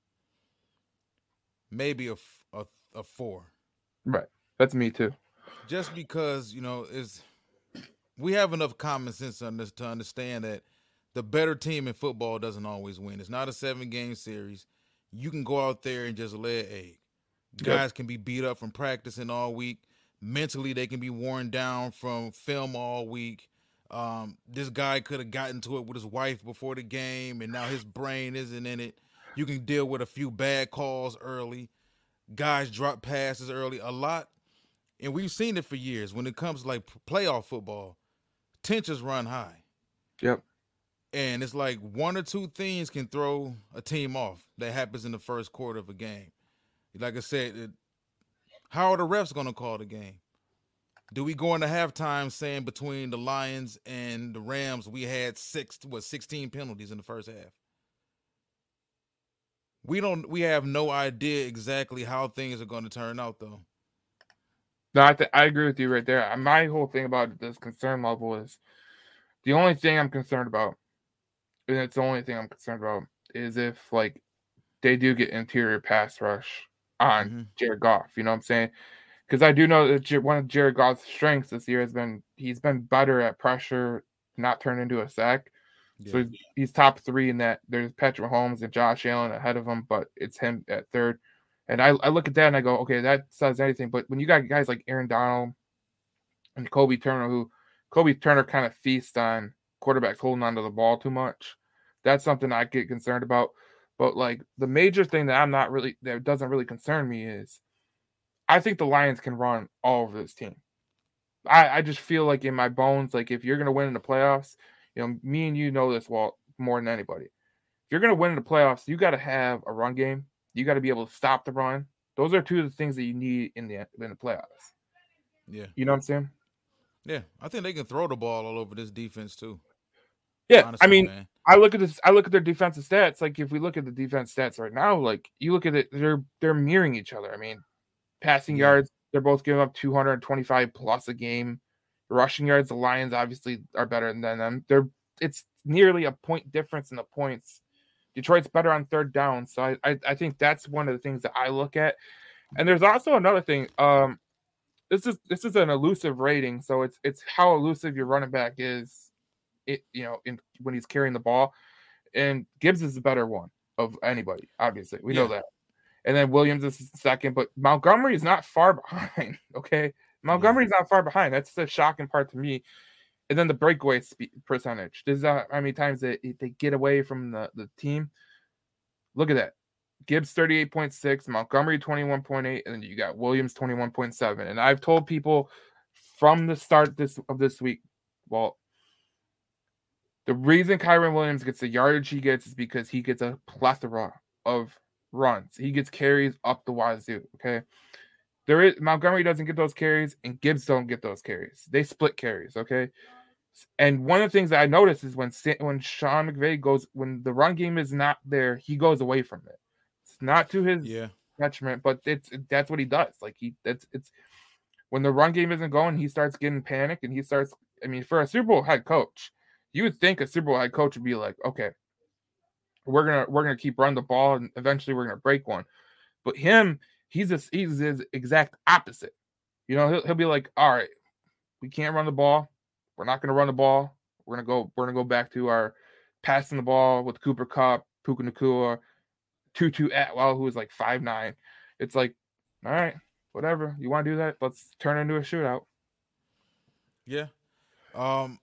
maybe a, a, a four. Right. That's me too. Just because, you know, is we have enough common sense to understand that the better team in football doesn't always win. It's not a seven-game series. You can go out there and just lay an egg. Guys yep. can be beat up from practicing all week. Mentally, they can be worn down from film all week. Um, this guy could have gotten to it with his wife before the game, and now his brain isn't in it. You can deal with a few bad calls early. Guys drop passes early a lot. And we've seen it for years. When it comes to like playoff football, tensions run high. Yep. And it's like one or two things can throw a team off that happens in the first quarter of a game. Like I said, it, how are the refs going to call the game? Do we go into halftime saying between the Lions and the Rams we had six, what, sixteen penalties in the first half? We don't. We have no idea exactly how things are going to turn out, though. No, I th- I agree with you right there. My whole thing about this concern level is the only thing I'm concerned about, and it's the only thing I'm concerned about, is if like they do get interior pass rush on mm-hmm. Jared Goff. You know what I'm saying? Because I do know that one of Jared Goff's strengths this year has been he's been better at pressure, not turn into a sack. Yeah. So he's, he's top three in that. There's Patrick Mahomes and Josh Allen ahead of him, but it's him at third. And I, I look at that and I go, okay, that says anything. But when you got guys like Aaron Donald and Kobe Turner, who Kobe Turner kind of feasts on quarterbacks holding onto the ball too much, that's something I get concerned about. But like the major thing that I'm not really that doesn't really concern me is I think the Lions can run all over this team. I, I just feel like in my bones, like if you're gonna win in the playoffs, you know, me and you know this well more than anybody. If you're gonna win in the playoffs, you got to have a run game. You got to be able to stop the run. Those are two of the things that you need in the in the playoffs. Yeah, you know what I'm saying? Yeah, I think they can throw the ball all over this defense too. Yeah, honestly, I mean, man. I look at this. I look at their defensive stats. Like if we look at the defense stats right now, like you look at it, they're they're mirroring each other. I mean, passing yeah. yards, they're both giving up two hundred twenty-five plus a game. Rushing yards, the Lions obviously are better than them. They're it's nearly a point difference in the points. Detroit's better on third down. So I, I, I think that's one of the things that I look at. And there's also another thing. Um, this is this is an elusive rating, so it's it's how elusive your running back is. It you know in when he's carrying the ball, and Gibbs is a better one. of anybody. Obviously, we know Yeah. that. And then Williams is second, but Montgomery is not far behind. Okay, Yeah. Montgomery's not far behind. That's the shocking part to me. And then the breakaway spe- percentage. This is how many times they they get away from the, the team. Look at that. Gibbs thirty-eight point six, Montgomery twenty-one point eight, and then you got Williams twenty-one point seven. And I've told people from the start this of this week, well, the reason Kyren Williams gets the yardage he gets is because he gets a plethora of runs. He gets carries up the wazoo. Okay. There is Montgomery doesn't get those carries, and Gibbs don't get those carries. They split carries. Okay. And one of the things that I notice is when when Sean McVay goes, when the run game is not there, he goes away from it. It's not to his Yeah. detriment, but it's that's what he does. Like he that's it's when the run game isn't going, he starts getting panicked and he starts. I mean, for a Super Bowl head coach, you would think a Super Bowl head coach would be like, okay, we're gonna we're gonna keep running the ball and eventually we're gonna break one. But him, he's a, he's his exact opposite. You know, he'll he'll be like, all right, we can't run the ball. We're not gonna run the ball. We're gonna go. We're gonna go back to our passing the ball with Cooper Kupp, Puka Nacua, Tutu Atwell, who is like five nine. It's like, all right, whatever. You want to do that? Let's turn it into a shootout. Yeah. Um,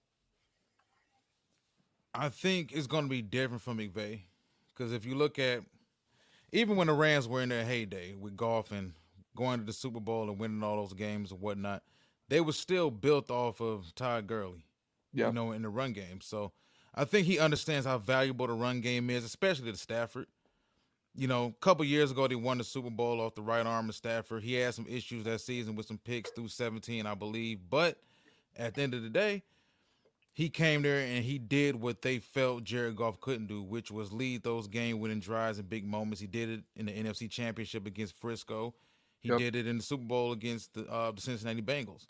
I think it's going to be different from McVay because if you look at even when the Rams were in their heyday with golf and going to the Super Bowl and winning all those games and whatnot, they were still built off of Todd Gurley, Yeah. you know, in the run game. So I think he understands how valuable the run game is, especially to Stafford. You know, a couple years ago, they won the Super Bowl off the right arm of Stafford. He had some issues that season with some picks through seventeen, I believe. But at the end of the day, he came there and he did what they felt Jared Goff couldn't do, which was lead those game-winning drives and big moments. He did it in the N F C Championship against Frisco. He Yep. did it in the Super Bowl against the, uh, the Cincinnati Bengals.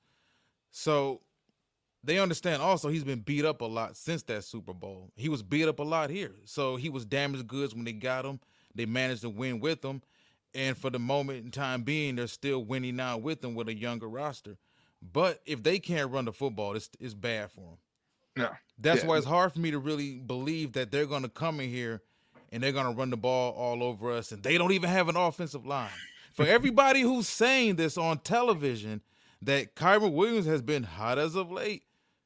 So they understand also he's been beat up a lot since that Super Bowl. He was beat up a lot here. So he was damaged goods when they got him. They managed to win with him. And for the moment in time being, they're still winning now with him with a younger roster. But if they can't run the football, it's, it's bad for them. Yeah. That's Yeah. why it's hard for me to really believe that they're going to come in here and they're going to run the ball all over us. And they don't even have an offensive line. For everybody who's saying this on television, that Kyren Williams has been hot as of late,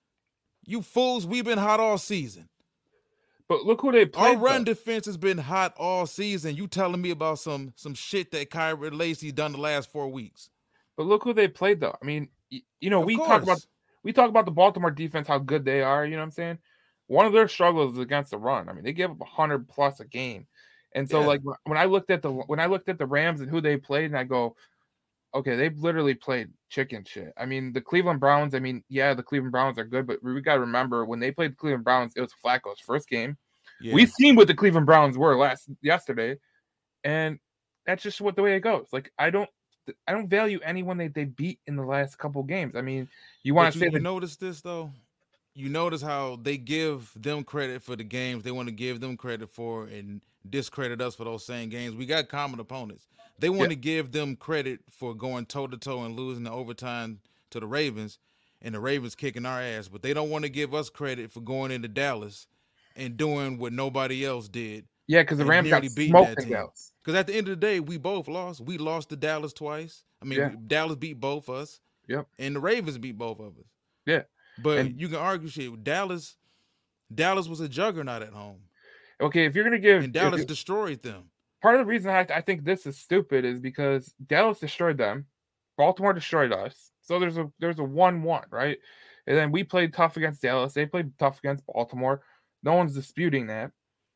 you fools, we've been hot all season. But look who they Our played. run though. defense has been hot all season. You telling me about some some shit that Kyren Lacy's done the last four weeks. But look who they played though. I mean, y- you know, Of we course. talk about we talk about the Baltimore defense, how good they are. You know what I'm saying? One of their struggles is against the run. I mean, they give up a hundred plus a game, and so Yeah. like when I looked at the when I looked at the Rams and who they played, and I go, okay, they've literally played chicken shit. I mean, the Cleveland Browns. I mean, yeah, the Cleveland Browns are good, but we got to remember when they played the Cleveland Browns, it was Flacco's first game. Yeah. We've seen what the Cleveland Browns were last yesterday, and that's just what the way it goes. Like I don't, I don't value anyone that they beat in the last couple games. I mean, you want But to you, say you that notice this though? You notice how they give them credit for the games they want to give them credit for and discredit us for those same games. We got common opponents. They want Yeah. to give them credit for going toe to toe and losing the overtime to the Ravens, and the Ravens kicking our ass. But they don't want to give us credit for going into Dallas and doing what nobody else did. yeah, because the and Rams got nearly beating smoked that in team. Dallas. Because at the end of the day, we both lost. We lost to Dallas twice. I mean, Yeah. we- Dallas beat both us. Yep. And the Ravens beat both of us. Yeah. But And- you can argue shit. Dallas, Dallas was a juggernaut at home, Okay, if you're gonna give and if Dallas you- destroyed them. part of the reason I, I think this is stupid is because Dallas destroyed them, Baltimore destroyed us. So there's a there's a one one, right? And then we played tough against Dallas. They played tough against Baltimore. No one's disputing that.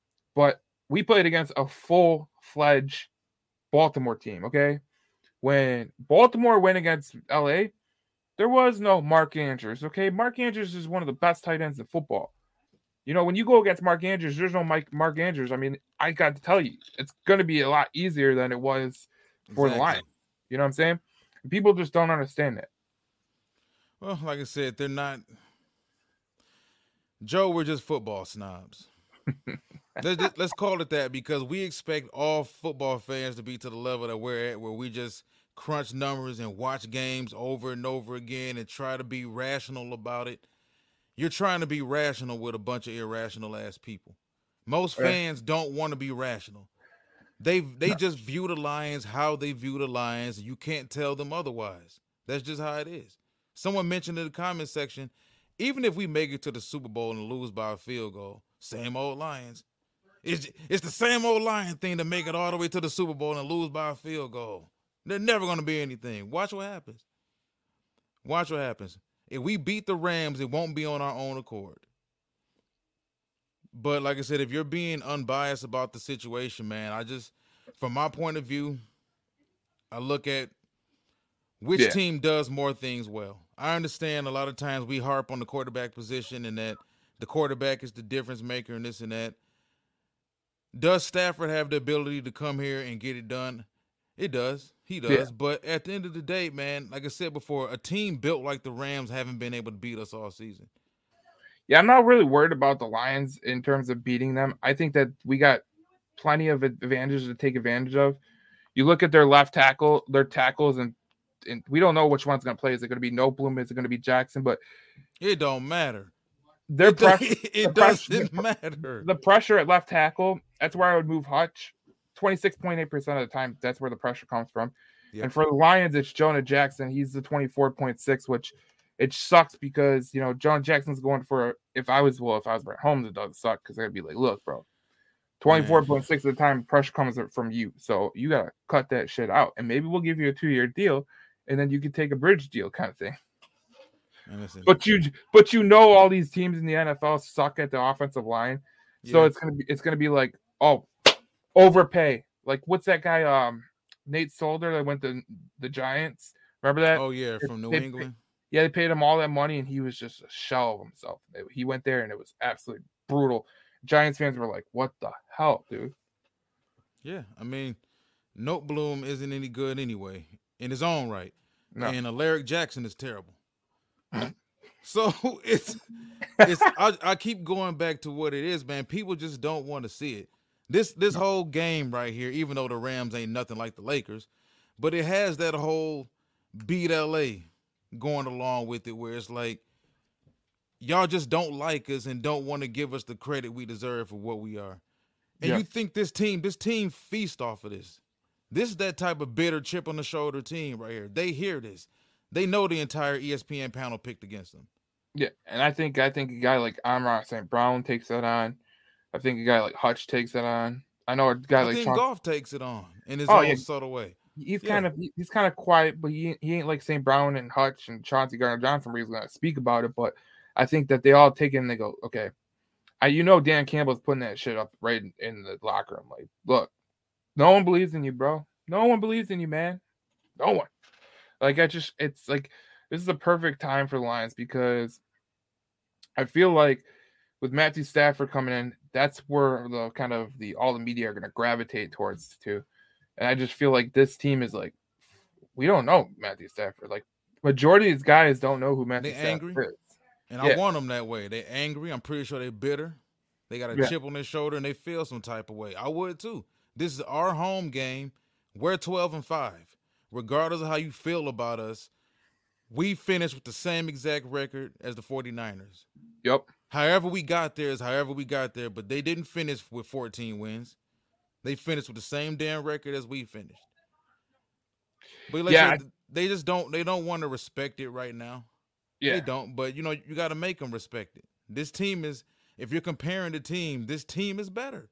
But we played against a full-fledged Baltimore team, okay? When Baltimore went against L A, there was no Mark Andrews, okay? Mark Andrews is one of the best tight ends in football. You know, when you go against Mark Andrews, there's no Mike Mark Andrews. I mean, I got to tell you, it's going to be a lot easier than it was for the Exactly. Lions. You know what I'm saying? People just don't understand that. Well, like I said, they're not. Joe, we're just football snobs. let's, just, let's call it that because we expect all football fans to be to the level that we're at, where we just crunch numbers and watch games over and over again and try to be rational about it. You're trying to be rational with a bunch of irrational ass people. Most Right. fans don't want to be rational. They they just view the Lions how they view the Lions, and you can't tell them otherwise. That's just how it is. Someone mentioned in the comment section, even if we make it to the Super Bowl and lose by a field goal, same old Lions. It's it's the same old Lion thing to make it all the way to the Super Bowl and lose by a field goal. They're never going to be anything. Watch what happens. Watch what happens. If we beat the Rams, it won't be on our own accord. But like I said, if you're being unbiased about the situation, man, I just, from my point of view, I look at which Yeah. team does more things well. I understand a lot of times we harp on the quarterback position and that the quarterback is the difference maker and this and that. Does Stafford have the ability to come here and get it done? It does. He does. Yeah. But at the end of the day, man, like I said before, a team built like the Rams haven't been able to beat us all season. Yeah, I'm not really worried about the Lions in terms of beating them. I think that we got plenty of advantages to take advantage of. You look at their left tackle, their tackles, and and we don't know which one's going to play. Is it going to be Noteboom? Is it going to be Jackson? But it don't matter. Their it, pressure, it the doesn't pressure, matter. The pressure at left tackle, that's where I would move Hutch. twenty-six point eight percent of the time, that's where the pressure comes from. Yep. And for the Lions, it's Jonah Jackson. He's the twenty-four point six, which it sucks because, you know, Jonah Jackson's going for, if I was, well, if I was at home, it doesn't suck because I'd be like, look, bro, twenty-four point six of the time, pressure comes from you. So you got to cut that shit out. And maybe we'll give you a two-year deal, and then you can take a bridge deal kind of thing. But you, but you know, all these teams in the N F L suck at the offensive line, so yeah. it's gonna be, it's gonna be like, oh, overpay. Like, what's that guy, um, Nate Solder that went to the Giants? Remember that? Oh yeah, from New they, England. Yeah, they paid him all that money, and he was just a shell of himself. He went there, and it was absolutely brutal. Giants fans were like, "What the hell, dude?" Yeah, I mean, Noteboom isn't any good anyway in his own right, no. and Alaric Jackson is terrible. So it's it's I, I keep going back to what it is, man. People just don't want to see it. This this whole game right here, even though the Rams ain't nothing like the Lakers, but it has that whole beat L A going along with it, where it's like y'all just don't like us and don't want to give us the credit we deserve for what we are. And yeah. you think this team, this team feast off of this. This is that type of bitter chip on the shoulder team right here. They hear this. They know the entire E S P N panel picked against them. Yeah, and I think I think a guy like Amon-Ra Saint Brown takes that on. I think a guy like Hutch takes that on. I know a guy I like think Chauncey Goff takes it on in his oh, own yeah. subtle way. He's yeah. kind of he's kind of quiet, but he he ain't like Saint Brown and Hutch and Chauncey Gardner-Johnson where he's going to speak about it. But I think that they all take it and they go, okay, I you know Dan Campbell's putting that shit up right in, in the locker room. Like, look, no one believes in you, bro. No one believes in you, man. No one. Like I just, it's like this is the perfect time for the Lions because I feel like with Matthew Stafford coming in, that's where the kind of the all the media are going to gravitate towards too. And I just feel like this team is like, we don't know Matthew Stafford. Like majority of these guys don't know who Matthew they Stafford angry. is. And yeah. I want them that way. They're angry. I'm pretty sure they're bitter. They got a yeah. chip on their shoulder and they feel some type of way. I would too. This is our home game. We're twelve and five. Regardless of how you feel about us, we finished with the same exact record as the 49ers. Yep. However we got there is however we got there, but they didn't finish with fourteen wins. They finished with the same damn record as we finished. But like yeah, said, they just don't they don't want to respect it right now. Yeah. They don't, but you know, you got to make them respect it. This team is, if you're comparing the team, this team is better.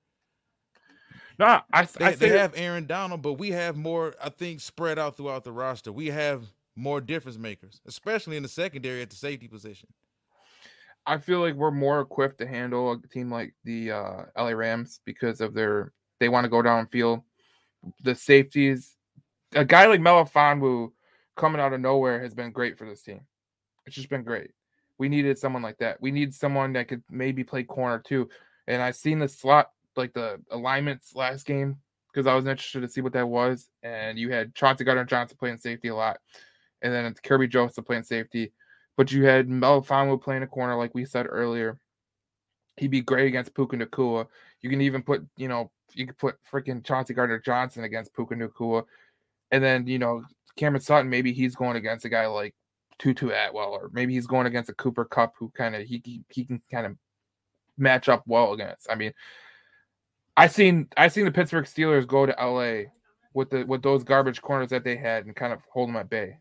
No, I, they, I they have Aaron Donald, but we have more, I think, spread out throughout the roster. We have more difference makers, especially in the secondary at the safety position. I feel like we're more equipped to handle a team like the uh, L A Rams because of their, they want to go downfield. The safeties, a guy like Melifonwu coming out of nowhere has been great for this team. It's just been great. We needed someone like that. We need someone that could maybe play corner too. And I've seen the slot, like the alignments last game, because I was interested to see what that was. And you had Chauncey Gardner-Johnson playing safety a lot. And then it's Kirby Joseph playing safety. But you had Melifonwu playing a corner, like we said earlier. He'd be great against Puka Nacua. You can even put, you know, you could put freaking Chauncey Gardner-Johnson against Puka Nacua. And then, you know, Cameron Sutton, maybe he's going against a guy like Tutu Atwell, or maybe he's going against a Cooper Kupp who kind of he, he he can kind of match up well against. I mean, I seen I seen the Pittsburgh Steelers go to L A with the with those garbage corners that they had and kind of hold them at bay.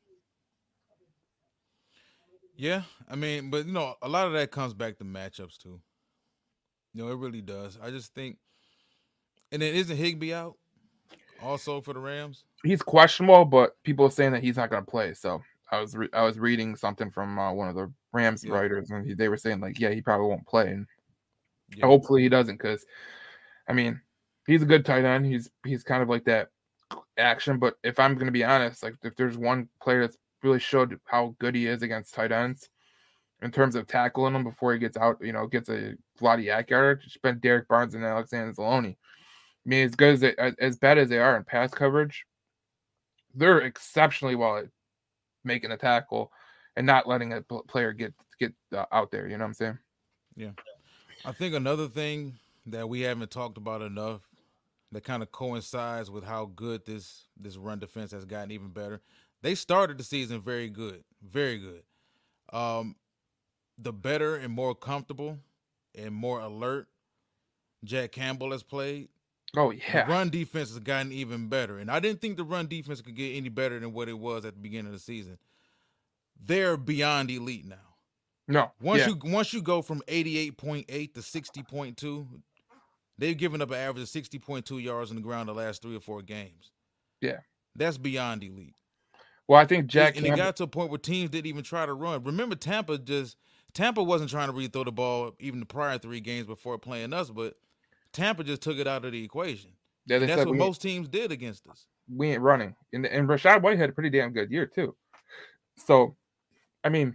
Yeah, I mean, but you know, a lot of that comes back to matchups too. You know, it really does. I just think, and then isn't Higbee out also for the Rams? He's questionable, but people are saying that he's not going to play. So I was re- I was reading something from uh, one of the Rams Yeah. writers, and he, they were saying like, yeah, he probably won't play, and Yeah. hopefully he doesn't, because I mean, he's a good tight end. He's he's kind of like that action. But if I'm going to be honest, like if there's one player that's really showed how good he is against tight ends in terms of tackling them before he gets out, you know, gets a lot of yak yardage, it's been Derek Barnes and Alexander Zaloni. I mean, as good as they, as bad as they are in pass coverage, they're exceptionally well at making a tackle and not letting a player get get uh, out there. You know what I'm saying? Yeah. I think another thing that we haven't talked about enough that kind of coincides with how good this this run defense has gotten even better. They started the season very good, very good. Um, the better and more comfortable and more alert Jack Campbell has played, Oh the yeah, run defense has gotten even better. And I didn't think the run defense could get any better than what it was at the beginning of the season. They're beyond elite now. no, Once yeah. you once you go from eighty-eight point eight to sixty point two, they've given up an average of sixty point two yards on the ground the last three or four games. Yeah. That's beyond elite. Well, I think Jack It, and it Campbell. got to a point where teams didn't even try to run. Remember, Tampa just Tampa wasn't trying to really throw the ball even the prior three games before playing us, but Tampa just took it out of the equation. Yeah, they And that's said what we, most teams did against us. we ain't running, and and Rashad White had a pretty damn good year too. So, I mean,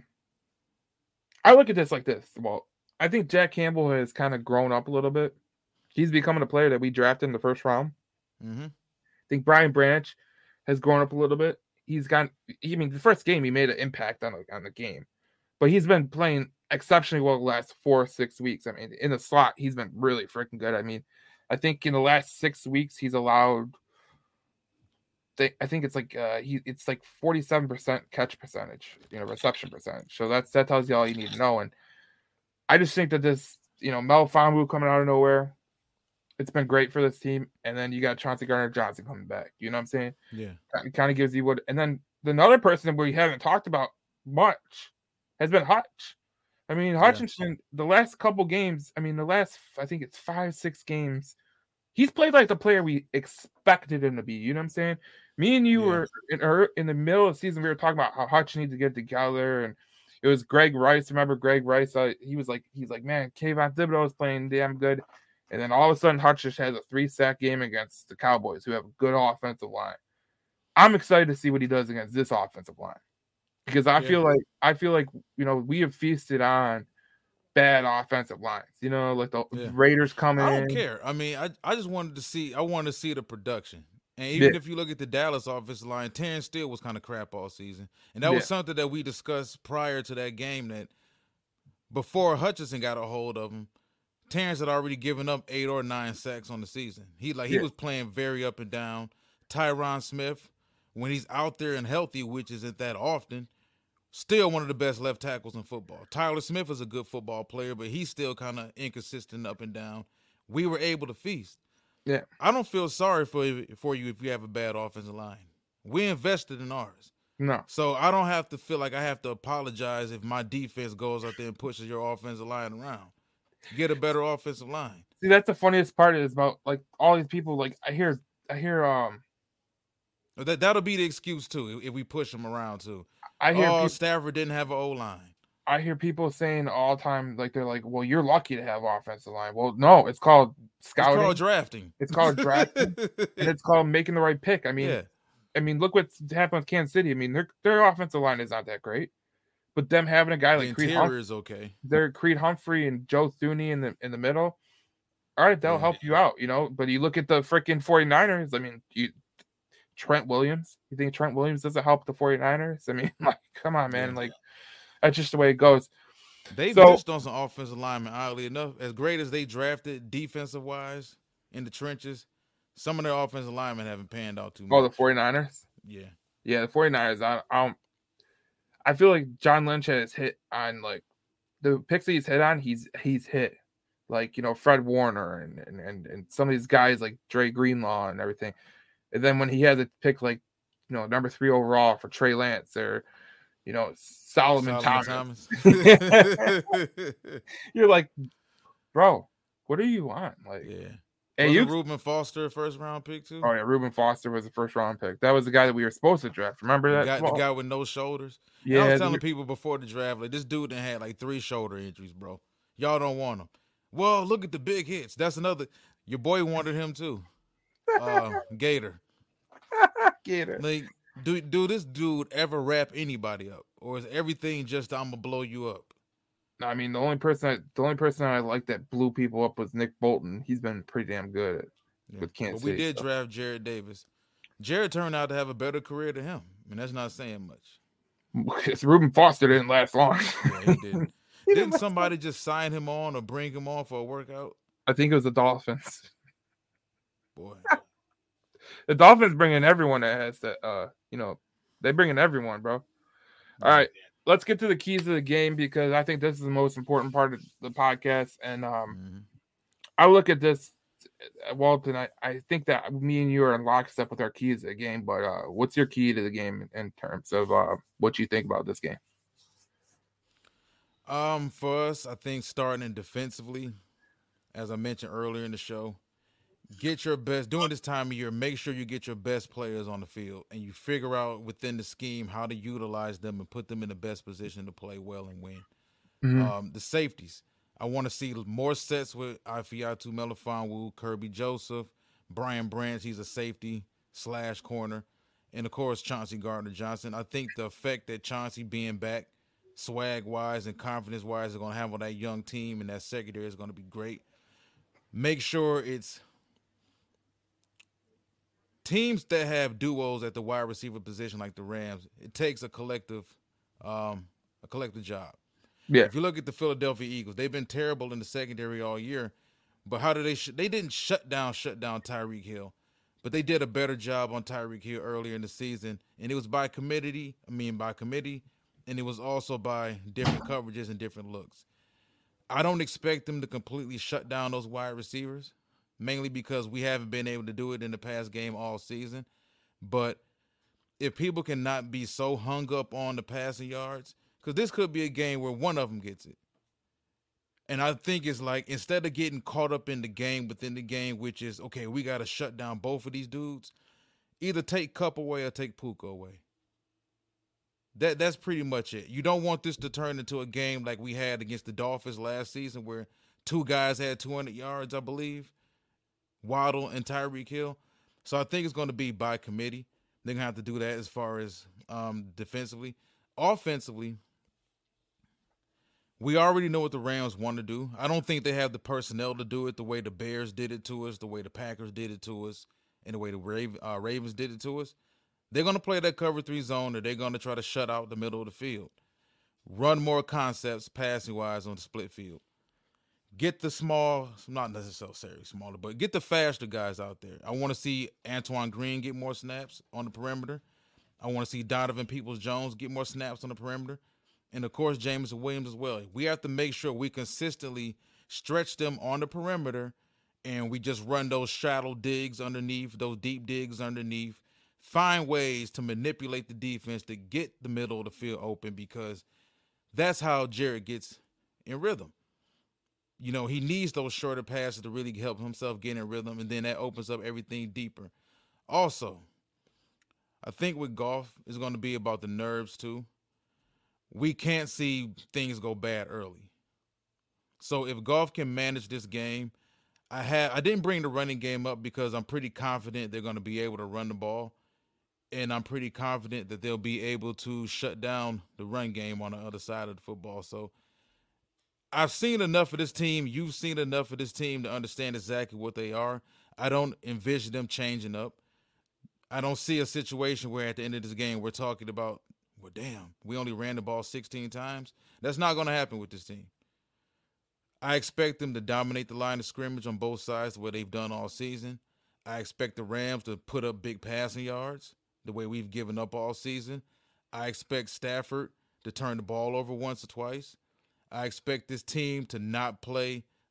I look at this like this. Well, I think Jack Campbell has kind of grown up a little bit. He's becoming a player that we drafted in the first round. Mm-hmm. I think Brian Branch has grown up a little bit. He's got, I mean, the first game he made an impact on the, on the game, but he's been playing exceptionally well the last four or six weeks. I mean, in the slot, he's been really freaking good. I mean, I think in the last six weeks he's allowed, I think it's like uh, he it's like forty-seven percent catch percentage, you know, reception percentage. So that's that tells you all you need to know. And I just think that this, you know, Mel Famu coming out of nowhere, it's been great for this team. And then you got Chauncey Gardner-Johnson coming back. You know what I'm saying? Yeah. It kind of gives you what. And then another person we haven't talked about much has been Hutch. I mean, Hutchinson, yeah. the last couple games, I mean, the last, I think it's five, six games, he's played like the player we expected him to be. You know what I'm saying? Me and you yeah. were in, in the middle of the season, we were talking about how Hutch needs to get together. And it was Greg Rice. Remember Greg Rice? Uh, he was like, he's like, man, Kayvon Thibodeau is playing damn good. And then all of a sudden, Hutch just has a three-sack game against the Cowboys, who have a good offensive line. I'm excited to see what he does against this offensive line, because I yeah. feel like I feel like you know we have feasted on bad offensive lines. You know, like the yeah. Raiders coming. I don't care. I mean, I I just wanted to see. I wanted to see the production. And even yeah. if you look at the Dallas offensive line, Terrence Steele was kind of crap all season, and that yeah. was something that we discussed prior to that game. That before Hutchinson got a hold of him, Terrence had already given up eight or nine sacks on the season. He like he yeah. was playing very up and down. Tyron Smith, when he's out there and healthy, which isn't that often, still one of the best left tackles in football. Tyler Smith is a good football player, but he's still kind of inconsistent up and down. We were able to feast. Yeah, I don't feel sorry for you, for you if you have a bad offensive line. We invested in ours. No. So I don't have to feel like I have to apologize if my defense goes out there and pushes your offensive line around. Get a better offensive line. See, that's the funniest part is about like all these people. Like I hear, I hear, um, that that'll be the excuse too if we push them around too. I hear oh, people, Stafford didn't have an O line. I hear people saying all the time, like they're like, "Well, you're lucky to have offensive line." Well, no, it's called scouting. It's called drafting. It's called drafting, and it's called making the right pick. I mean, yeah. I mean, look what's happened with Kansas City. I mean, their their offensive line is not that great. But them having a guy like the Creed Humphrey Humphrey, is okay. They're Creed Humphrey and Joe Thuney in the in the middle. All right, they'll yeah. help you out, you know. But you look at the freaking 49ers. I mean, you, Trent Williams. You think Trent Williams doesn't help the 49ers? I mean, like, come on, man. Yeah. Like, that's just the way it goes. They so, missed on some offensive linemen, oddly enough. As great as they drafted defensive-wise in the trenches, some of their offensive linemen haven't panned out too much. Oh, the 49ers? Yeah. Yeah, the 49ers. I, I don't. I feel like John Lynch has hit on like the picks he's hit on. He's he's hit. like, you know, Fred Warner and and and, and some of these guys like Dre Greenlaw and everything. And then when he had to pick like, you know, number three overall for Trey Lance or, you know, Solomon Solomon Thomas. Thomas. You're like, bro, what do you want? Like, Yeah. and Wasn't you, Reuben Foster a first round pick too? oh yeah, Reuben Foster was the first round pick. That was the guy that we were supposed to draft. Remember The that? guy, the Well, guy with no shoulders. And I was yeah, telling the, people before the draft, like this dude done had like three shoulder injuries, bro. Y'all don't want him. Well, look at the big hits. That's another. Your boy wanted him too. Uh, Gator. Gator. Like, do do this dude ever wrap anybody up, or is everything just I'm gonna blow you up? I mean, the only person I, the only person I like that blew people up was Nick Bolton. He's been pretty damn good at, Yeah. with Kansas But we City. did So. draft Jared Davis. Jared turned out to have a better career than him. I mean, that's not saying much. Because Reuben Foster didn't last long. Yeah, he didn't. he Didn't didn't somebody just sign him on or bring him on for a workout? I think it was the Dolphins. Boy. The Dolphins bringing everyone that has that, uh, you know, they bringing everyone, bro. All Yeah. right, let's get to the keys of the game because I think this is the most important part of the podcast. And um, Mm-hmm. I look at this, Walton. I, I think that me and you are in lockstep with our keys of the game. But uh, what's your key to the game in terms of uh, what you think about this game? Um, for us, I think starting defensively, as I mentioned earlier in the show, get your best during this time of year. Make sure you get your best players on the field, and you figure out within the scheme how to utilize them and put them in the best position to play well and win. Mm-hmm. Um, the safeties, I want to see more sets with Ifeatu Melifonwu, Kirby Joseph, Brian Branch. He's a safety slash corner, and of course Chauncey Gardner Johnson. I think the effect that Chauncey being back, swag wise and confidence wise, is going to have on that young team and that secondary is going to be great. Make sure it's teams that have duos at the wide receiver position like the Rams. It takes a collective, um, a collective job. Yeah. If you look at the Philadelphia Eagles, they've been terrible in the secondary all year. But how do they? Sh- they didn't shut down, shut down Tyreek Hill, but they did a better job on Tyreek Hill earlier in the season, and it was by committee. I mean, by committee, and it was also by different coverages and different looks. I don't expect them to completely shut down those wide receivers, mainly because we haven't been able to do it in the past game all season. But if people cannot be so hung up on the passing yards, because this could be a game where one of them gets it. And I think it's like, instead of getting caught up in the game within the game, which is, okay, we got to shut down both of these dudes, either take Kupp away or take Puka away. That That's pretty much it. You don't want this to turn into a game like we had against the Dolphins last season where two guys had two hundred yards, I believe, Waddle and Tyreek Hill. So I think it's going to be by committee. They're going to have to do that as far as um, defensively. Offensively, we already know what the Rams want to do. I don't think they have the personnel to do it the way the Bears did it to us, the way the Packers did it to us, and the way the Raven, uh, Ravens did it to us. They're going to play that cover three zone, or they're going to try to shut out the middle of the field. Run more concepts passing-wise on the split field. Get the small, not necessarily smaller, but get the faster guys out there. I want to see Antoine Green get more snaps on the perimeter. I want to see Donovan Peoples-Jones get more snaps on the perimeter. And, of course, Jameson Williams as well. We have to make sure we consistently stretch them on the perimeter, and we just run those shallow digs underneath, those deep digs underneath. Find ways to manipulate the defense to get the middle of the field open, because that's how Jared gets in rhythm. You know, he needs those shorter passes to really help himself get in rhythm, and then that opens up everything deeper. Also, I think with Goff, it's going to be about the nerves too. We can't see things go bad early. So if Goff can manage this game, I have I didn't bring the running game up because I'm pretty confident they're going to be able to run the ball, and I'm pretty confident that they'll be able to shut down the run game on the other side of the football. So I've seen enough of this team. You've seen enough of this team to understand exactly what they are. I don't envision them changing up. I don't see a situation where at the end of this game we're talking about, well, damn, we only ran the ball sixteen times. That's not going to happen with this team. I expect them to dominate the line of scrimmage on both sides the way they've done all season. I expect the Rams to put up big passing yards the way we've given up all season. I expect Stafford to turn the ball over once or twice. I expect this team to not play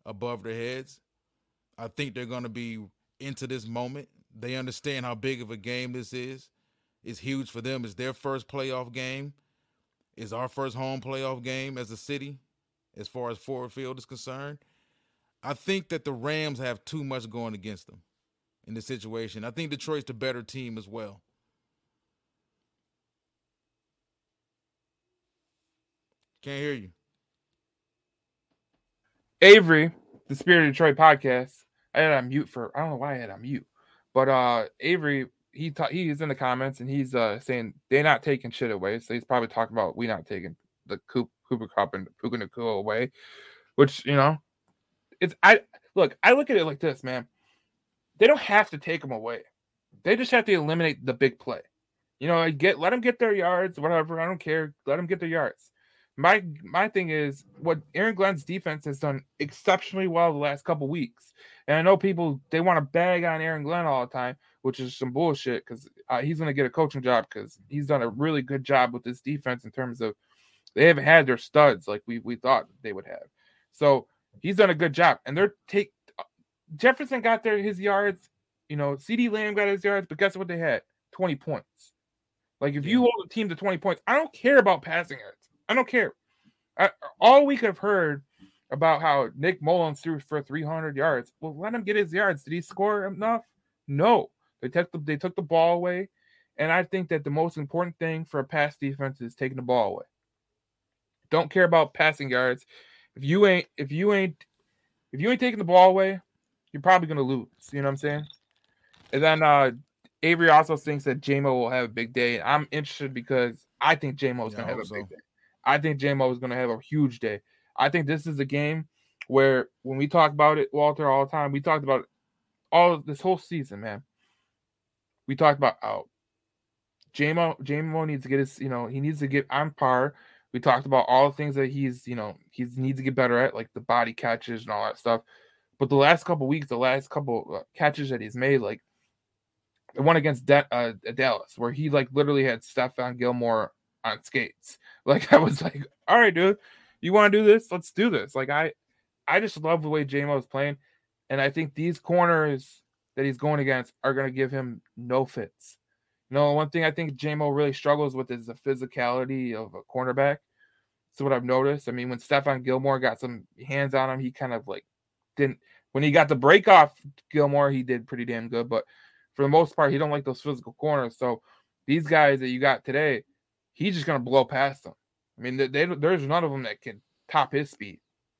above their heads. I think they're going to be into this moment. They understand how big of a game this is. It's huge for them. It's their first playoff game. It's our first home playoff game as a city, as far as Ford Field is concerned. I think that the Rams have too much going against them in this situation. I think Detroit's the better team as well. Can't hear you. Avery, the Spirit of Detroit podcast. I had on mute for I don't know why I had on mute, but uh, Avery he ta- he's in the comments and he's uh saying they're not taking shit away. So he's probably talking about we not taking the Coop, Cooper Cup and Puka Nacua away, which you know, it's I look I look at it like this, man. They don't have to take them away. They just have to eliminate the big play. You know, get let them get their yards, whatever. I don't care. Let them get their yards. My my thing is what Aaron Glenn's defense has done exceptionally well the last couple weeks, and I know people they want to bag on Aaron Glenn all the time, which is some bullshit because uh, he's going to get a coaching job because he's done a really good job with this defense in terms of they haven't had their studs like we we thought they would have. So he's done a good job, and they're take Jefferson got their his yards, you know, CeeDee Lamb got his yards, but guess what they had? twenty points. Like if yeah. you hold a team to twenty points, I don't care about passing yards. I don't care. I, all week I've heard about how Nick Mullins threw for three hundred yards. Well, let him get his yards. Did he score enough? No. They took the they took the ball away, and I think that the most important thing for a pass defense is taking the ball away. Don't care about passing yards. If you ain't if you ain't if you ain't taking the ball away, you're probably gonna lose. You know what I'm saying? And then uh, Avery also thinks that J-Mo will have a big day. I'm interested because I think J-Mo is yeah, gonna have a so. big day. I think J-Mo is going to have a huge day. I think this is a game where when we talk about it, Walter, all the time, we talked about it all this whole season, man. We talked about oh, J-Mo, J-Mo needs to get his, you know, he needs to get on par. We talked about all the things that he's, you know, he needs to get better at, like the body catches and all that stuff. But the last couple weeks, the last couple catches that he's made, like the one against De- uh, Dallas, where he like literally had Stephon Gilmore on skates. Like I was like, all right, dude, you want to do this? Let's do this. Like I, I just love the way J-Mo is playing, and I think these corners that he's going against are going to give him no fits. You know, one thing I think J-Mo really struggles with is the physicality of a cornerback. So what I've noticed, I mean, when Stephon Gilmore got some hands on him, he kind of like didn't. When he got the break off Gilmore, he did pretty damn good, but for the most part, he don't like those physical corners. So these guys that you got today, he's just going to blow past them. I mean, they, they, there's none of them that can top his speed.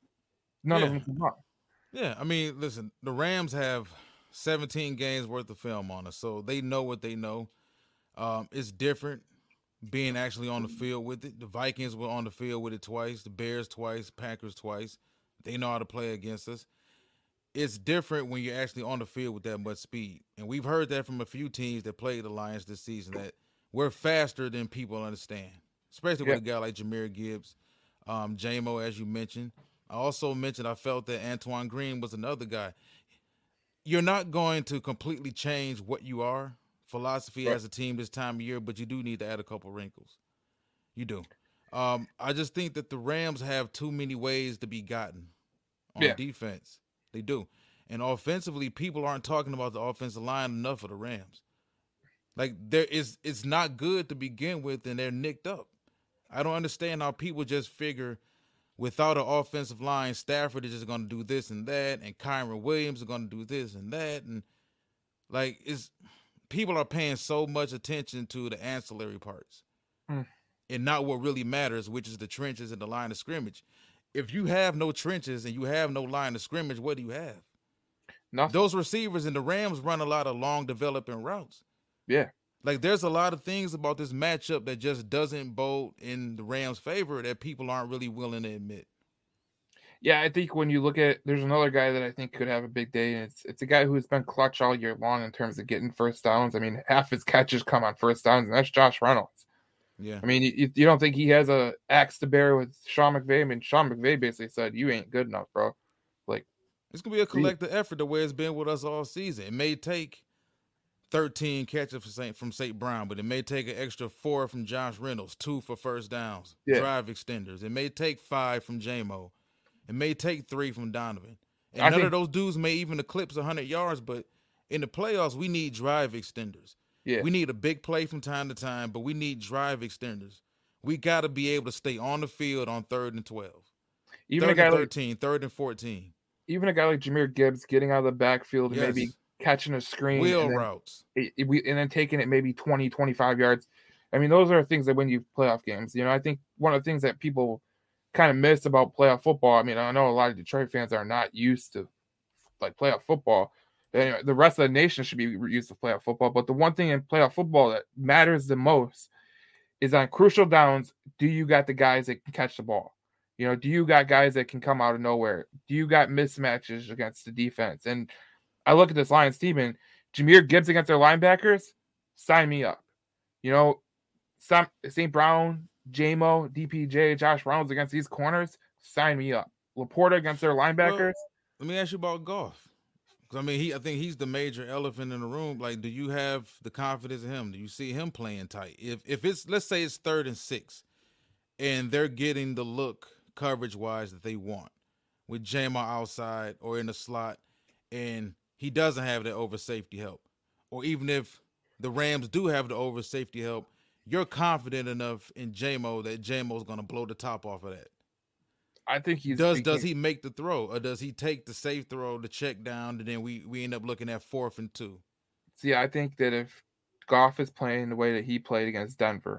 None yeah. of them can run. Yeah, I mean, listen, the Rams have seventeen games worth of film on us, so they know what they know. Um, it's different being actually on the field with it. The Vikings were on the field with it twice, the Bears twice, Packers twice. They know how to play against us. It's different when you're actually on the field with that much speed. And we've heard that from a few teams that played the Lions this season, that we're faster than people understand, especially with yeah. a guy like Jahmyr Gibbs, um, J-Mo, as you mentioned. I also mentioned I felt that Antoine Green was another guy. You're not going to completely change what you are, philosophy right. as a team this time of year, but you do need to add a couple wrinkles. You do. Um, I just think that the Rams have too many ways to be gotten on yeah. defense. They do. And offensively, people aren't talking about the offensive line enough for the Rams. Like, there is, it's not good to begin with, and they're nicked up. I don't understand how people just figure without an offensive line, Stafford is just going to do this and that, and Kyron Williams is going to do this and that. And, like, it's people are paying so much attention to the ancillary parts mm. and not what really matters, which is the trenches and the line of scrimmage. If you have no trenches and you have no line of scrimmage, what do you have? Nothing. Those receivers and the Rams run a lot of long developing routes. Yeah. Like, there's a lot of things about this matchup that just doesn't bode in the Rams' favor that people aren't really willing to admit. Yeah, I think when you look at – there's another guy that I think could have a big day, and it's it's a guy who's been clutch all year long in terms of getting first downs. I mean, half his catches come on first downs, and that's Josh Reynolds. Yeah. I mean, you, you don't think he has a axe to bear with Sean McVay? I mean, Sean McVay basically said, you ain't good enough, bro. Like, it's going to be a collective effort the way it's been with us all season. It may take – thirteen catches from Saint from Saint Brown, but it may take an extra four from Josh Reynolds, two for first downs, yeah. drive extenders. It may take five from J-Mo. It may take three from Donovan. And I none think of those dudes may even eclipse one hundred yards, but in the playoffs, we need drive extenders. yeah. We need a big play from time to time, but we need drive extenders. We got to be able to stay on the field on third and twelve, Even a third and guy like thirteen, third and fourteen. even a guy like Jahmyr Gibbs getting out of the backfield and maybe Yes. catching a screen Wheel and then routes. it, it- we and then taking it maybe twenty, twenty-five yards. I mean, those are things that win you playoff games. You know, I think one of the things that people kind of miss about playoff football. I mean, I know a lot of Detroit fans are not used to like playoff football. Anyway, the rest of the nation should be used to playoff football. But the one thing in playoff football that matters the most is on crucial downs, do you got the guys that can catch the ball? You know, do you got guys that can come out of nowhere? Do you got mismatches against the defense? And I look at this Lions team and Jahmyr Gibbs against their linebackers, sign me up. You know, Saint Brown, J-Mo, D P J, Josh Reynolds against these corners, sign me up. Laporta against their linebackers. Well, let me ask you about Goff. Because, I mean, he I think he's the major elephant in the room. Like, do you have the confidence in him? Do you see him playing tight? If if it's, let's say it's third and six, and they're getting the look coverage-wise that they want with J-Mo outside or in the slot, and he doesn't have the over safety help, or even if the Rams do have the over safety help, you're confident enough in J-Mo that J-Mo's going to blow the top off of that. I think he's does thinking, does he make the throw, or does he take the safe throw, the check down, and then we we end up looking at fourth and two? See, I think that if Goff is playing the way that he played against Denver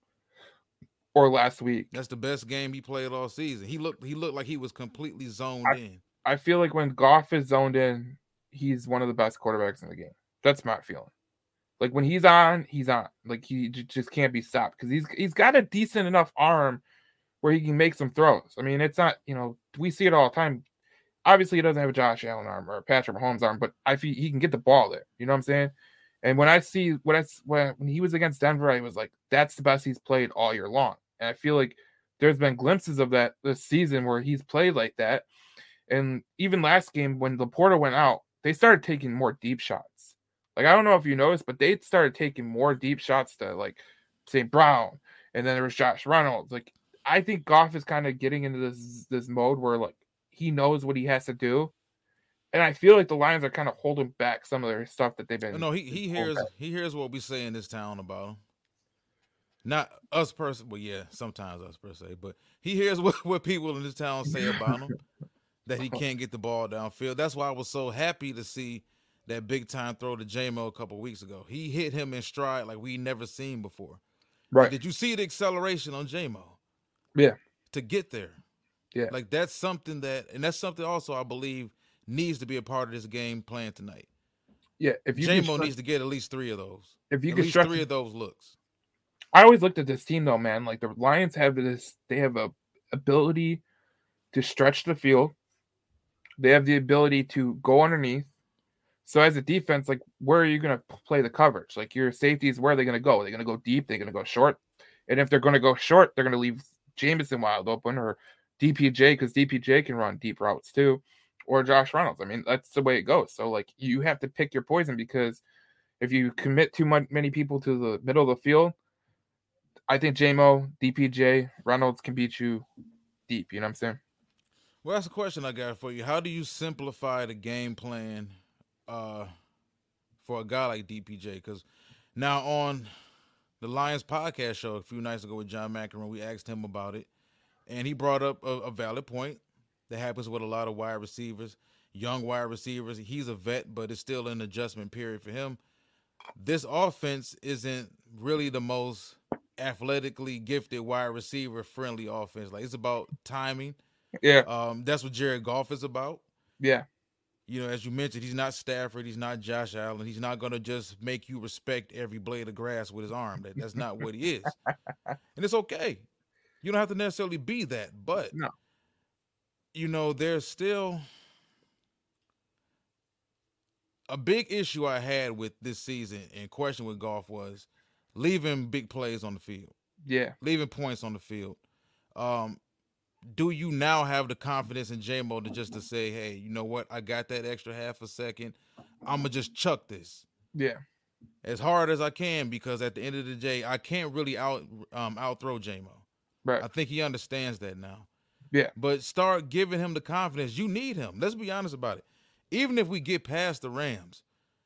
or last week, that's the best game he played all season. He looked he looked like he was completely zoned I, in. I feel like when Goff is zoned in, he's one of the best quarterbacks in the game. That's my feeling. Like when he's on, he's on. Like he j- just can't be stopped because he's he's got a decent enough arm where he can make some throws. I mean, it's not, you know, we see it all the time. Obviously, he doesn't have a Josh Allen arm or a Patrick Mahomes arm, but I feel he can get the ball there. You know what I'm saying? And when I see when I when, when he was against Denver, I was like, that's the best he's played all year long. And I feel like there's been glimpses of that this season where he's played like that. And even last game when Laporta went out, they started taking more deep shots. Like I don't know if you noticed, but they started taking more deep shots to like Saint Brown, and then there was Josh Reynolds. Like I think Goff is kind of getting into this this mode where like he knows what he has to do, and I feel like the Lions are kind of holding back some of their stuff that they've been. No, he he hears back. he hears what we say in this town about him. Not us person, well, yeah, sometimes us per se, but he hears what, what people in this town say about him, that he can't get the ball downfield. That's why I was so happy to see that big time throw to J-Mo a couple weeks ago. He hit him in stride like we never seen before. Right? Like, did you see the acceleration on J-Mo? Yeah. To get there. Yeah. Like that's something that, and that's something also I believe needs to be a part of this game plan tonight. Yeah. If you J-Mo needs to get at least three of those. If you at could least stretch, three of those looks. I always looked at this team though, man. Like the Lions have this, they have a ability to stretch the field. They have the ability to go underneath. So as a defense, like where are you going to play the coverage? Like your safeties, where are they going to go? Are they going to go deep? They're going to go short. And if they're going to go short, they're going to leave Jameson wide open or D P J because D P J can run deep routes too, or Josh Reynolds. I mean, that's the way it goes. So like you have to pick your poison because if you commit too much, many people to the middle of the field, I think J-Mo, D P J, Reynolds can beat you deep. You know what I'm saying? Well, that's a question I got for you. How do you simplify the game plan uh, for a guy like D P J? Because now on the Lions podcast show a few nights ago with John McEnroe, we asked him about it, and he brought up a, a valid point that happens with a lot of wide receivers, young wide receivers. He's a vet, but it's still an adjustment period for him. This offense isn't really the most athletically gifted wide receiver friendly offense. Like it's about timing. Yeah. Um, that's what Jared Goff is about. Yeah. You know, as you mentioned, he's not Stafford. He's not Josh Allen. He's not going to just make you respect every blade of grass with his arm. That, that's not what he is. And it's okay. You don't have to necessarily be that. But, no. you know, there's still a big issue I had with this season and question with Goff was leaving big plays on the field. Yeah. Leaving points on the field. Um, do you now have the confidence in J-Mo to just to say, hey, you know what? I got that extra half a second. I'm going to just chuck this. Yeah. As hard as I can because at the end of the day, I can't really out um, out throw J-Mo. Right. I think he understands that now. Yeah. But start giving him the confidence. You need him. Let's be honest about it. Even if we get past the Rams,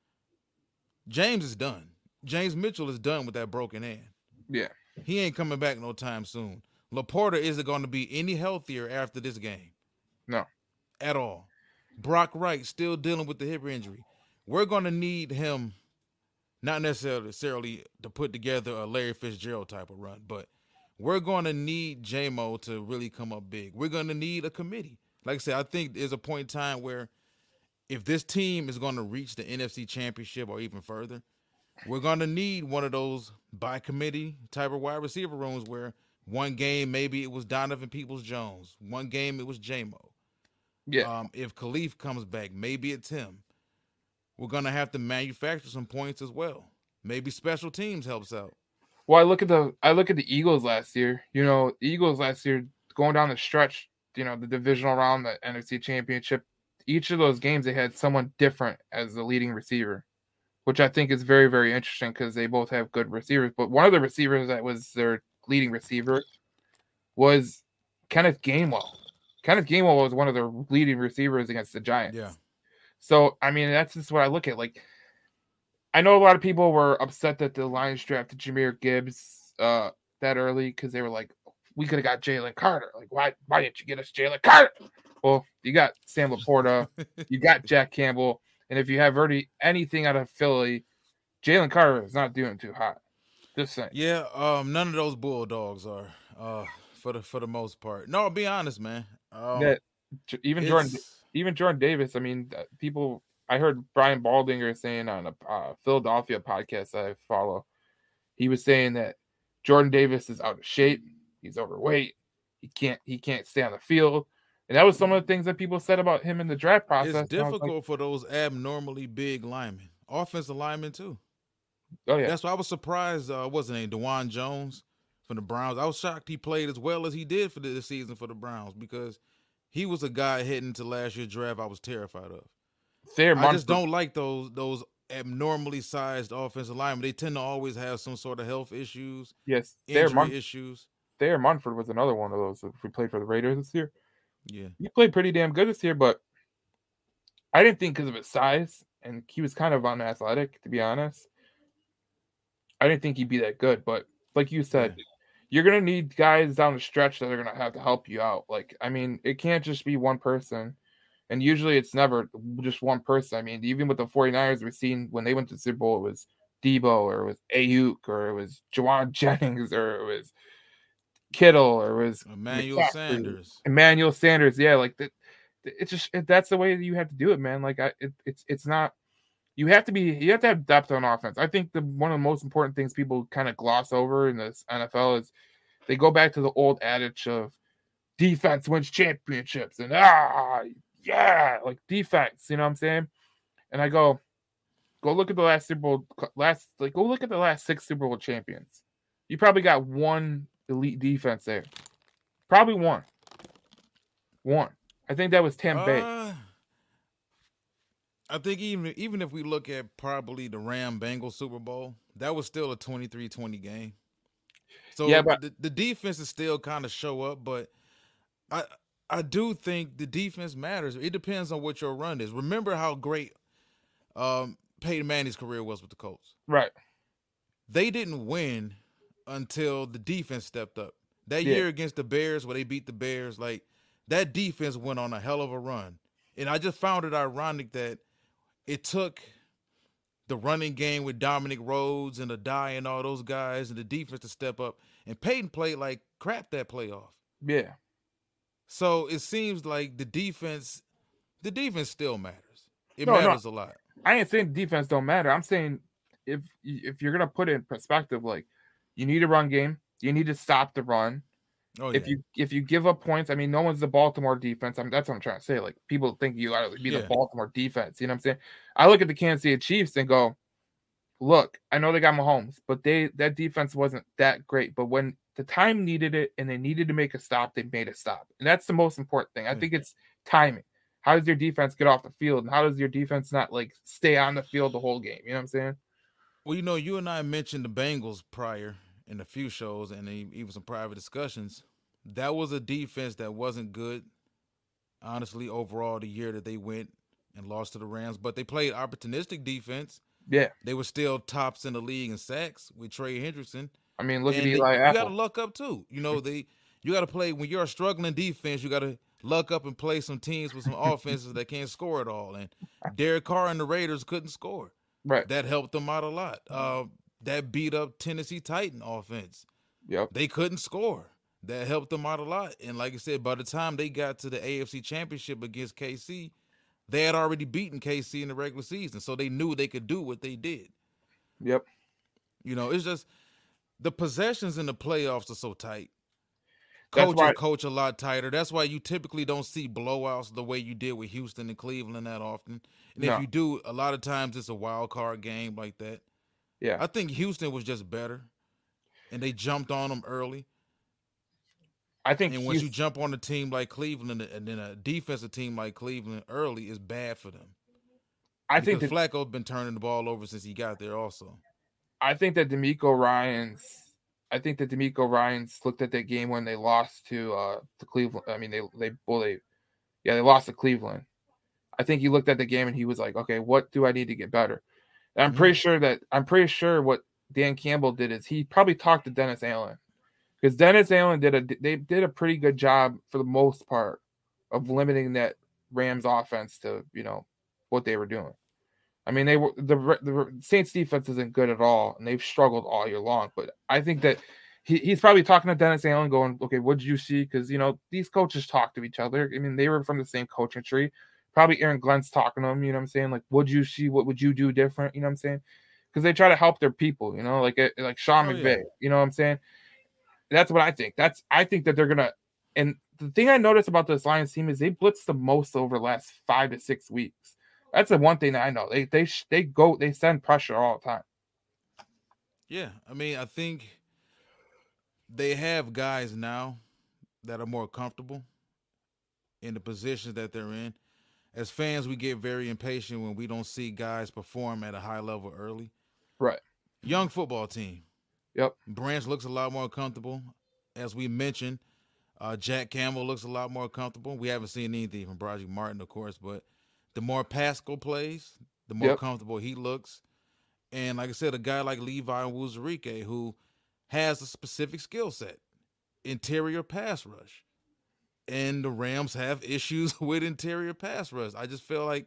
James is done. James Mitchell is done with that broken hand. Yeah. He ain't coming back no time soon. Laporta isn't going to be any healthier after this game. No. At all. Brock Wright still dealing with the hip injury. We're going to need him, not necessarily to put together a Larry Fitzgerald type of run, but we're going to need J-Mo to really come up big. We're going to need a committee. Like I said, I think there's a point in time where if this team is going to reach the N F C Championship or even further, we're going to need one of those by committee type of wide receiver rooms where one game maybe it was Donovan Peoples-Jones. One game it was J-Mo. Yeah. Um, if Khalif comes back, maybe it's him. We're going to have to manufacture some points as well. Maybe special teams helps out. Well, I look at the I look at the Eagles last year. You know, the Eagles last year going down the stretch, you know, the divisional round, the N F C Championship, each of those games they had someone different as the leading receiver, which I think is very, very interesting because they both have good receivers. But one of the receivers that was their leading receiver was Kenneth Gainwell. Kenneth Gainwell was one of their leading receivers against the Giants. Yeah. So, I mean, that's just what I look at. Like, I know a lot of people were upset that the Lions drafted Jahmyr Gibbs uh, that early because they were like, we could have got Jalen Carter. Like, why why didn't you get us Jalen Carter? Well, you got Sam Laporta, you got Jack Campbell, and if you have already anything out of Philly, Jalen Carter is not doing too hot. Just saying. Yeah, um, none of those Bulldogs are, uh, for the for the most part. No, I'll be honest, man. Um, Yeah, even Jordan, it's- even Jordan Davis. I mean, people. I heard Brian Baldinger saying on a uh, Philadelphia podcast that I follow, he was saying that Jordan Davis is out of shape. He's overweight. He can't. He can't stay on the field. And that was some of the things that people said about him in the draft process. It's And I was difficult like, for those abnormally big linemen, offensive linemen too. oh yeah, That's why I was surprised. Uh, what's his name, DeJuan Jones from the Browns. I was shocked he played as well as he did for this season for the Browns because he was a guy heading to last year's draft I was terrified of. Thayer I just Munford- don't like those those abnormally sized offensive linemen. They tend to always have some sort of health issues, Yes, Thayer, injury Mun- issues. Thayer Munford was another one of those. If we played for the Raiders this year, Yeah, he played pretty damn good this year, but I didn't think because of his size and he was kind of unathletic, to be honest. I didn't think he'd be that good, but like you said, Yeah. you're gonna need guys down the stretch that are gonna have to help you out. Like, I mean, it can't just be one person. And usually it's never just one person. I mean, even with the 49ers, we've seen when they went to the Super Bowl, it was Debo or it was Ayuk or it was Jawan Jennings or it was Kittle or it was Emmanuel McCaffrey, Sanders. Emmanuel Sanders. Yeah, like that. It's just it, that's the way that you have to do it, man. Like I, it, it's it's not. You have to be. You have to have depth on offense. I think the one of the most important things people kind of gloss over in this N F L is they go back to the old adage of defense wins championships and ah yeah, like defense. You know what I'm saying? And I go, go look at the last Super Bowl, last like go look at the last six Super Bowl champions. You probably got one elite defense there. Probably one. One. I think that was Tampa Bay. Uh, I think even even if we look at probably the Ram Bengals Super Bowl, that was still a twenty-three twenty game. So Yeah, but- the, the defenses still kind of show up, but I I do think the defense matters. It depends on what your run is. Remember how great um, Peyton Manning's career was with the Colts. Right. They didn't win until the defense stepped up. That Yeah. year against the Bears, where they beat the Bears, like that defense went on a hell of a run. And I just found it ironic that it took the running game with Dominic Rhodes and Adai and all those guys and the defense to step up. And Peyton played like crap that playoff. Yeah. So it seems like the defense, the defense still matters. It No, no. matters a lot. I ain't saying defense don't matter. I'm saying if if you're gonna put it in perspective, like you need a run game, you need to stop the run. Oh, If yeah. you if you give up points, I mean, no one's the Baltimore defense. I mean, that's what I'm trying to say. Like people think you gotta be Yeah. the Baltimore defense. You know what I'm saying? I look at the Kansas City Chiefs and go, look, I know they got Mahomes, but they that defense wasn't that great. But when the time needed it and they needed to make a stop, they made a stop. And that's the most important thing. I Yeah. think it's timing. How does your defense get off the field? And how does your defense not like stay on the field the whole game? You know what I'm saying? Well, you know, you and I mentioned the Bengals prior in a few shows and even some private discussions. that was a defense that wasn't good, honestly, overall, the year that they went and lost to the Rams. But they played opportunistic defense. Yeah. They were still tops in the league in sacks with Trey Hendrickson. I mean, look at And they, Eli you got to Apple. luck up too. You know, they you got to play when you're a struggling defense. You got to luck up and play some teams with some offenses that can't score at all. And Derek Carr and the Raiders couldn't score. Right. That helped them out a lot. Uh, that beat up Tennessee Titan offense. Yep. They couldn't score. That helped them out a lot. And like I said, by the time they got to the A F C Championship against K C, they had already beaten K C in the regular season. So they knew they could do what they did. Yep. You know, it's just the possessions in the playoffs are so tight. That's Coaches why coach a lot tighter. That's why you typically don't see blowouts the way you did with Houston and Cleveland that often. And no. if you do, a lot of times it's a wild card game like that. Yeah. I think Houston was just better, and they jumped on them early. I think And once you Houston, jump on a team like Cleveland, and then a defensive team like Cleveland early is bad for them. I Because think that Flacco's been turning the ball over since he got there also. I think that D'Amico Ryans I think that D'Amico Ryans looked at that game when they lost to uh to Cleveland. I mean they they well they yeah, they lost to Cleveland. I think he looked at the game and he was like, okay, what do I need to get better? And I'm Mhm. pretty sure that I'm pretty sure what Dan Campbell did is he probably talked to Dennis Allen. Because Dennis Allen did a they did a pretty good job for the most part of limiting that Rams offense to, you know, what they were doing. I mean, they were the the Saints defense isn't good at all, and they've struggled all year long. But I think that he, he's probably talking to Dennis Allen, going, "Okay, what did you see?" Because you know these coaches talk to each other. I mean, they were from the same coaching tree. Probably Aaron Glenn's talking to them. You know what I'm saying? Like, what'd you see? What would you do different? You know what I'm saying? Because they try to help their people. You know, like like Sean Oh McVay. yeah. You know what I'm saying? That's what I think. That's I think that they're gonna. And the thing I noticed about this Lions team is they blitz the most over the last five to six weeks. That's the one thing that I know. They they they go they send pressure all the time. Yeah. I mean, I think they have guys now that are more comfortable in the positions that they're in. As fans, we get very impatient when we don't see guys perform at a high level early. Right. Young football team. Yep. Branch looks a lot more comfortable. As we mentioned, uh, Jack Campbell looks a lot more comfortable. We haven't seen anything from Broderick Martin, of course, but the more Pascal plays, the more Yep. comfortable he looks. And like I said, a guy like Levi Wuzarike, who has a specific skill set, interior pass rush. And the Rams have issues with interior pass rush. I just feel like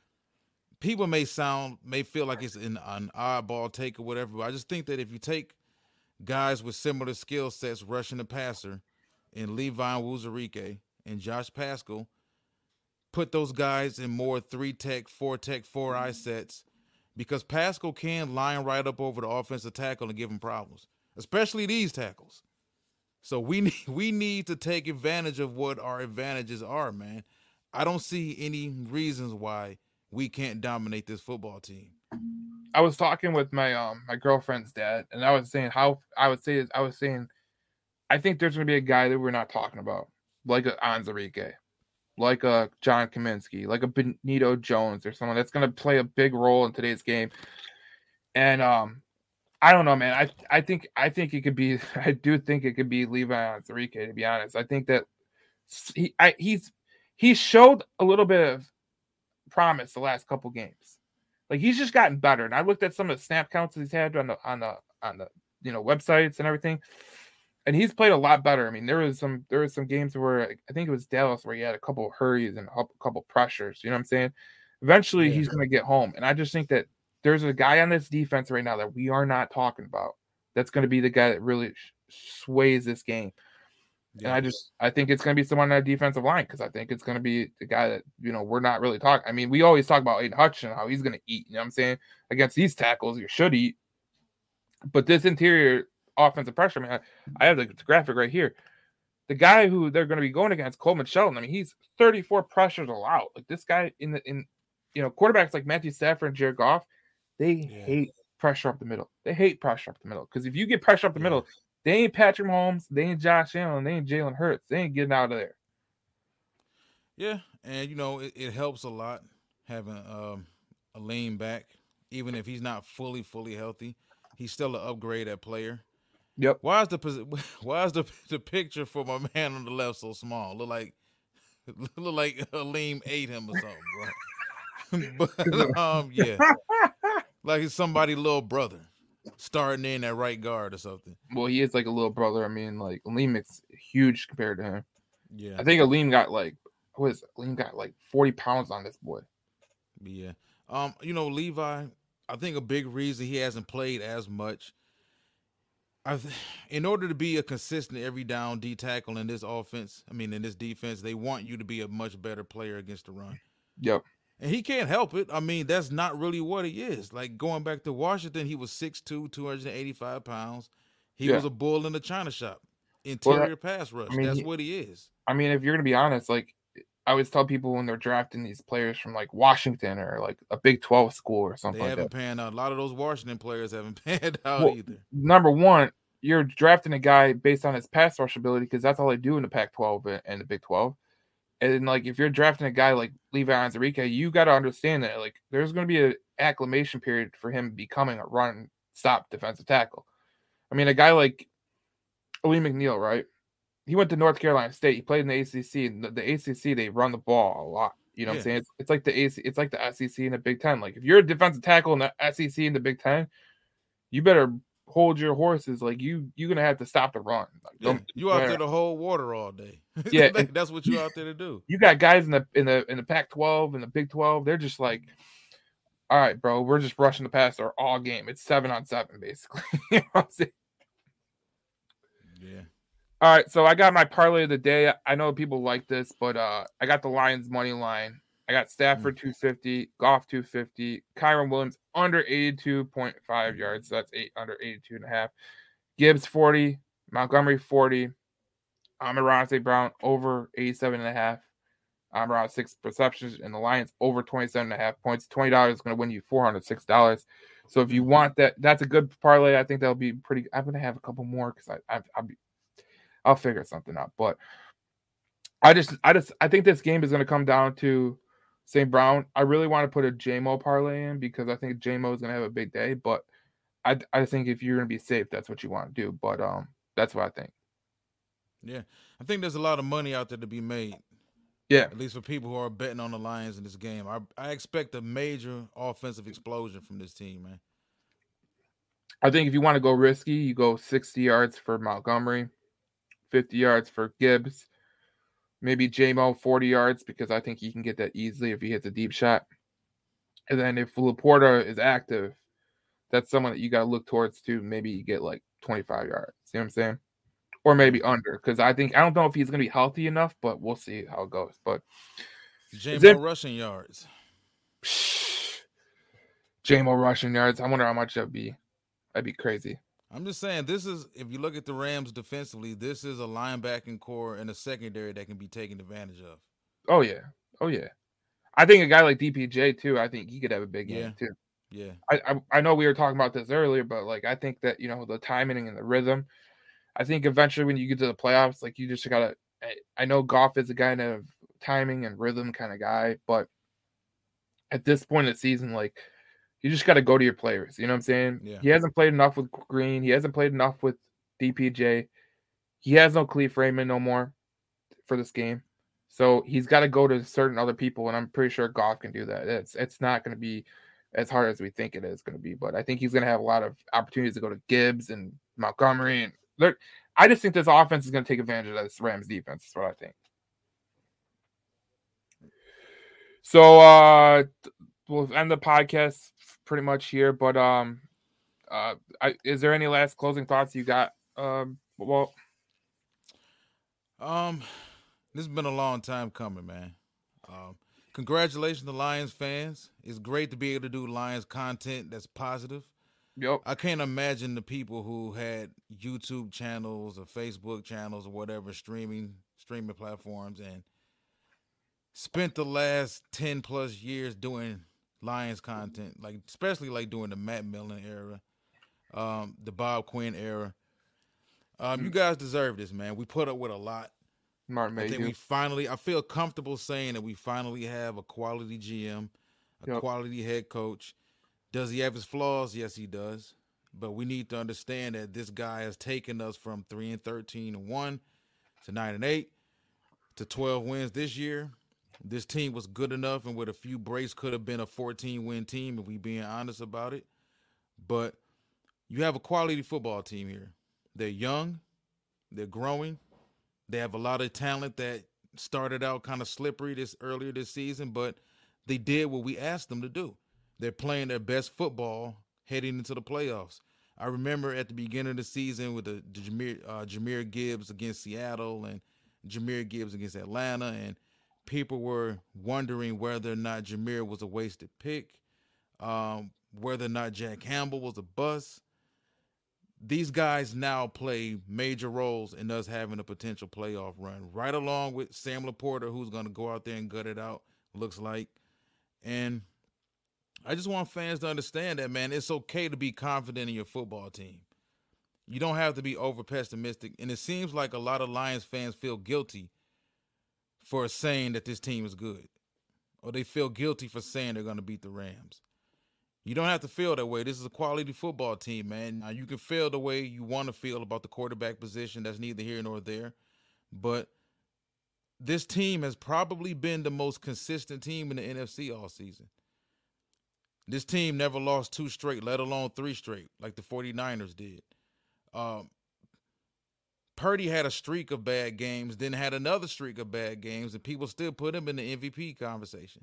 people may sound, may feel like it's an, an oddball take or whatever, but I just think that if you take guys with similar skill sets rushing the passer in Levi Wuzarike and Josh Pascal, put those guys in more three tech, four tech, four eye sets, because Pascal can line right up over the offensive tackle and give him problems, especially these tackles. So we need, we need to take advantage of what our advantages are, man. I don't see any reasons why we can't dominate this football team. I was talking with my um my girlfriend's dad, and I was saying how I would say I was saying I think there's gonna be a guy that we're not talking about, like a Anzarike, like a John Kaminsky, like a Benito Jones or someone that's gonna play a big role in today's game. And um I don't know, man. I I think I think it could be. I do think it could be Levi Anzarike. To be honest, I think that he I, he's he showed a little bit of promise the last couple games. Like he's just gotten better. And I looked at some of the snap counts he's had on the on the on the you know websites and everything, and he's played a lot better. I mean, there was some there was some games where I think it was Dallas where he had a couple of hurries and a couple of pressures. You know what I'm saying? Eventually, Yeah. he's going to get home, and I just think that there's a guy on this defense right now that we are not talking about. That's going to be the guy that really sways this game. Yeah. And I just I think it's going to be someone on the defensive line because I think it's going to be the guy that you know we're not really talking. I mean, we always talk about Aiden Hutchinson, how he's going to eat. You know what I'm saying? Against these tackles, you should eat. But this interior offensive pressure, man, I, I have the graphic right here. The guy who they're going to be going against, Coleman Shelton. I mean, he's thirty-four pressures allowed. Like this guy in the in you know quarterbacks like Matthew Stafford and Jared Goff, they Yeah. hate pressure up the middle. They hate pressure up the middle because if you get pressure up the Yeah. middle, they ain't Patrick Mahomes, they ain't Josh Allen, they ain't Jalen Hurts, they ain't getting out of there. Yeah, and you know it, it helps a lot having um, a lean back, even if he's not fully fully healthy. He's still an upgrade at player, Yep. Why is the posi- why is the the picture for my man on the left so small? Look like look like Aleem ate him or something, bro. But um, yeah, like it's somebody's little brother starting in at right guard or something. Well, he is like a little brother. I mean, like Aleem is huge compared to him. Yeah, I think Aleem got like what is it? Aleem got like forty pounds on this boy. yeah. Um, you know, Levi. I think a big reason he hasn't played as much. I, th- in order to be a consistent every down D tackle in this offense, I mean in this defense, they want you to be a much better player against the run. Yep. And he can't help it. I mean, that's not really what he is. Like going back to Washington, he was six two, two hundred eighty-five pounds. He Yeah. was a bull in the china shop. Well, that, Interior pass I rush. mean, That's he, what he is. I mean, if you're gonna be honest, like I always tell people when they're drafting these players from like Washington or like a Big twelve school or They something like haven't that. panned out. A lot of those Washington players haven't panned out Well, either. number one, you're drafting a guy based on his pass rush ability because that's all they do in the Pac twelve and the Big twelve. And like if you're drafting a guy like Levi Onwuzurike, you got to understand that like there's going to be an acclimation period for him becoming a run stop defensive tackle. I mean, a guy like Lee McNeil, right? He went to North Carolina State. He played in the A C C, and the, the A C C they run the ball a lot. You know what Yeah. I'm saying? It's, it's like the A C, it's like the S E C and the Big Ten. Like if you're a defensive tackle in the S E C and the Big Ten, you better hold your horses. Like you, you're gonna have to stop the run. Like Yeah. don't, You out there to hold water all day. yeah, and That's what you out there to do. you got guys in the in the in the Pac twelve and the Big twelve. They're just like, all right, bro, we're just rushing the passer all game. It's seven on seven, basically. You know what I'm saying? Yeah. All right, so I got my parlay of the day. I know people like this, but uh, I got the Lions money line. I got Stafford two fifty, Goff two fifty, Kyron Williams under eighty-two point five yards. So that's eight under eighty-two and a half. Gibbs forty, Montgomery forty, Amon-Ra Saint Brown over eighty-seven and a half. Amon-Ra six receptions, and the Lions over twenty-seven and a half points. twenty dollars is going to win you four hundred six dollars. So if you want that, that's a good parlay. I think that'll be pretty. I'm going to have a couple more because I, I, I'll be. I'll figure something out. But I just, I just, I think this game is going to come down to Saint Brown. I really want to put a J M O parlay in because I think J M O is going to have a big day. But I, I think if you're going to be safe, that's what you want to do. But um, that's what I think. Yeah, I think there's a lot of money out there to be made. Yeah, At least for people who are betting on the Lions in this game. I I expect a major offensive explosion from this team, man. I think if you want to go risky, you go sixty yards for Montgomery, fifty yards for Gibbs, maybe J M O forty yards because I think he can get that easily if he hits a deep shot. And then if Laporta is active, that's someone that you got to look towards too. Maybe you get like twenty-five yards. See what I'm saying? Or maybe under because I think I don't know if he's going to be healthy enough, but we'll see how it goes. But J M O rushing yards. J M O rushing yards. I wonder how much that'd be. That'd be crazy. I'm just saying, this is, if you look at the Rams defensively, this is a linebacking core and a secondary that can be taken advantage of. Oh, yeah. Oh, yeah. I think a guy like D P J, too, I think he could have a big game, yeah. too. Yeah. I, I I know we were talking about this earlier, but, like, I think that, you know, the timing and the rhythm, I think eventually when you get to the playoffs, like, you just got to – I know Goff is a kind of timing and rhythm kind of guy, but at this point in the season, like, you just got to go to your players. You know what I'm saying? Yeah. He hasn't played enough with Green. He hasn't played enough with D P J. He has no Cleve Raymond no more for this game. So he's got to go to certain other people, and I'm pretty sure Goff can do that. It's it's not going to be as hard as we think it is going to be, but I think he's going to have a lot of opportunities to go to Gibbs and Montgomery. And I just think this offense is going to take advantage of this Rams defense. That's what I think. So uh, we'll end the podcast pretty much here, but um, uh, I, is there any last closing thoughts you got? Um, well, um, this has been a long time coming, man. Um, congratulations to Lions fans. It's great to be able to do Lions content that's positive. Yep. I can't imagine the people who had YouTube channels or Facebook channels or whatever streaming streaming platforms and spent the last ten plus years doing Lions content, like especially like during the Matt Millen era, um, the Bob Quinn era. Um, you guys deserve this, man. We put up with a lot. Martin I think we finally, I feel comfortable saying that we finally have a quality G M, a Yep. quality head coach. Does he have his flaws? Yes, he does. But we need to understand that this guy has taken us from three and thirteen and one to nine and eight to twelve wins this year. This team was good enough, and with a few breaks, could have been a fourteen win team if we being honest about it. But you have a quality football team here. They're young, they're growing, they have a lot of talent that started out kind of slippery this earlier this season, but they did what we asked them to do. They're playing their best football heading into the playoffs. I remember at the beginning of the season with the, the Jahmyr, uh, Jahmyr Gibbs against Seattle and Jahmyr Gibbs against Atlanta, and people were wondering whether or not Jahmyr was a wasted pick, um, whether or not Jack Campbell was a bust. These guys now play major roles in us having a potential playoff run, right along with Sam Laporta, who's going to go out there and gut it out, looks like. And I just want fans to understand that, man, it's okay to be confident in your football team. You don't have to be over pessimistic. And it seems like a lot of Lions fans feel guilty for saying that this team is good, or they feel guilty for saying they're going to beat the Rams. You don't have to feel that way. This is a quality football team, man. Now, you can feel the way you want to feel about the quarterback position. That's neither here nor there. But this team has probably been the most consistent team in the N F C all season. This team never lost two straight, let alone three straight, like the 49ers did. Um, Purdy had a streak of bad games, then had another streak of bad games, and people still put him in the M V P conversation.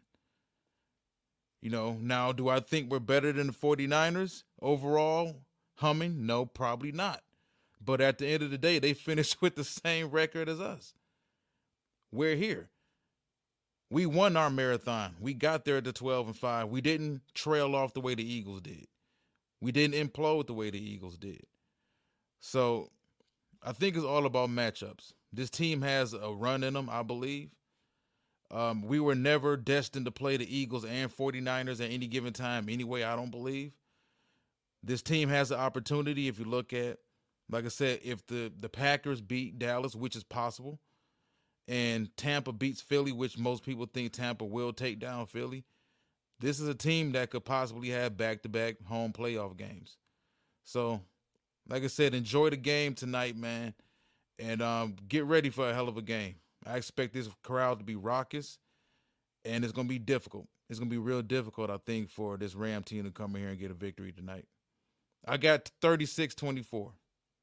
You know, now, do I think we're better than the 49ers overall humming? No, probably not. But at the end of the day, they finished with the same record as us. We're here. We won our marathon. We got there at the twelve and five. We didn't trail off the way the Eagles did. We didn't implode the way the Eagles did. So I think it's all about matchups. This team has a run in them, I believe. Um, we were never destined to play the Eagles and 49ers at any given time anyway, I don't believe. This team has the opportunity, if you look at, like I said, if the, the Packers beat Dallas, which is possible, and Tampa beats Philly, which most people think Tampa will take down Philly, this is a team that could possibly have back-to-back home playoff games. So, like I said, enjoy the game tonight, man, and um, get ready for a hell of a game. I expect this crowd to be raucous, and it's going to be difficult. It's going to be real difficult, I think, for this Ram team to come in here and get a victory tonight. I got thirty-six twenty-four.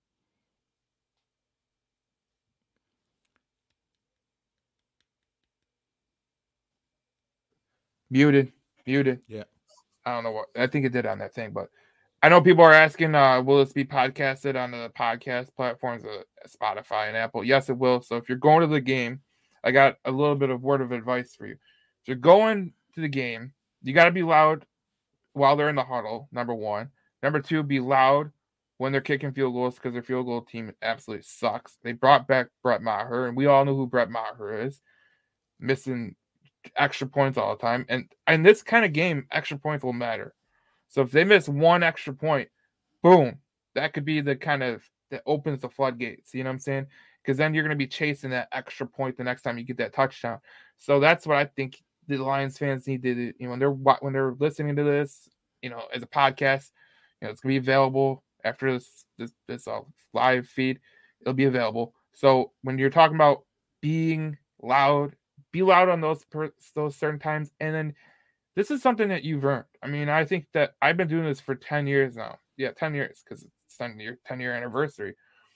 Muted. Muted. Yeah. I don't know what. I think it did on that thing, but I know people are asking, uh, will this be podcasted on the podcast platforms of Spotify and Apple? Yes, it will. So if you're going to the game, I got a little bit of word of advice for you. If you're going to the game, you got to be loud while they're in the huddle, number one. Number two, be loud when they're kicking field goals because their field goal team absolutely sucks. They brought back Brett Maher, and we all know who Brett Maher is, missing extra points all the time. And in this kind of game, extra points will matter. So if they miss one extra point, boom, that could be the kind of that opens the floodgates. You know what I'm saying? Because then you're going to be chasing that extra point the next time you get that touchdown. So that's what I think the Lions fans need to do. You know, when they're when they're listening to this, you know, as a podcast, you know, it's going to be available after this this this uh, live feed. It'll be available. So when you're talking about being loud, be loud on those per, those certain times, and then. This is something that you've earned. I mean, I think that I've been doing this for ten years now. Yeah, ten years because it's ten-year ten-year anniversary.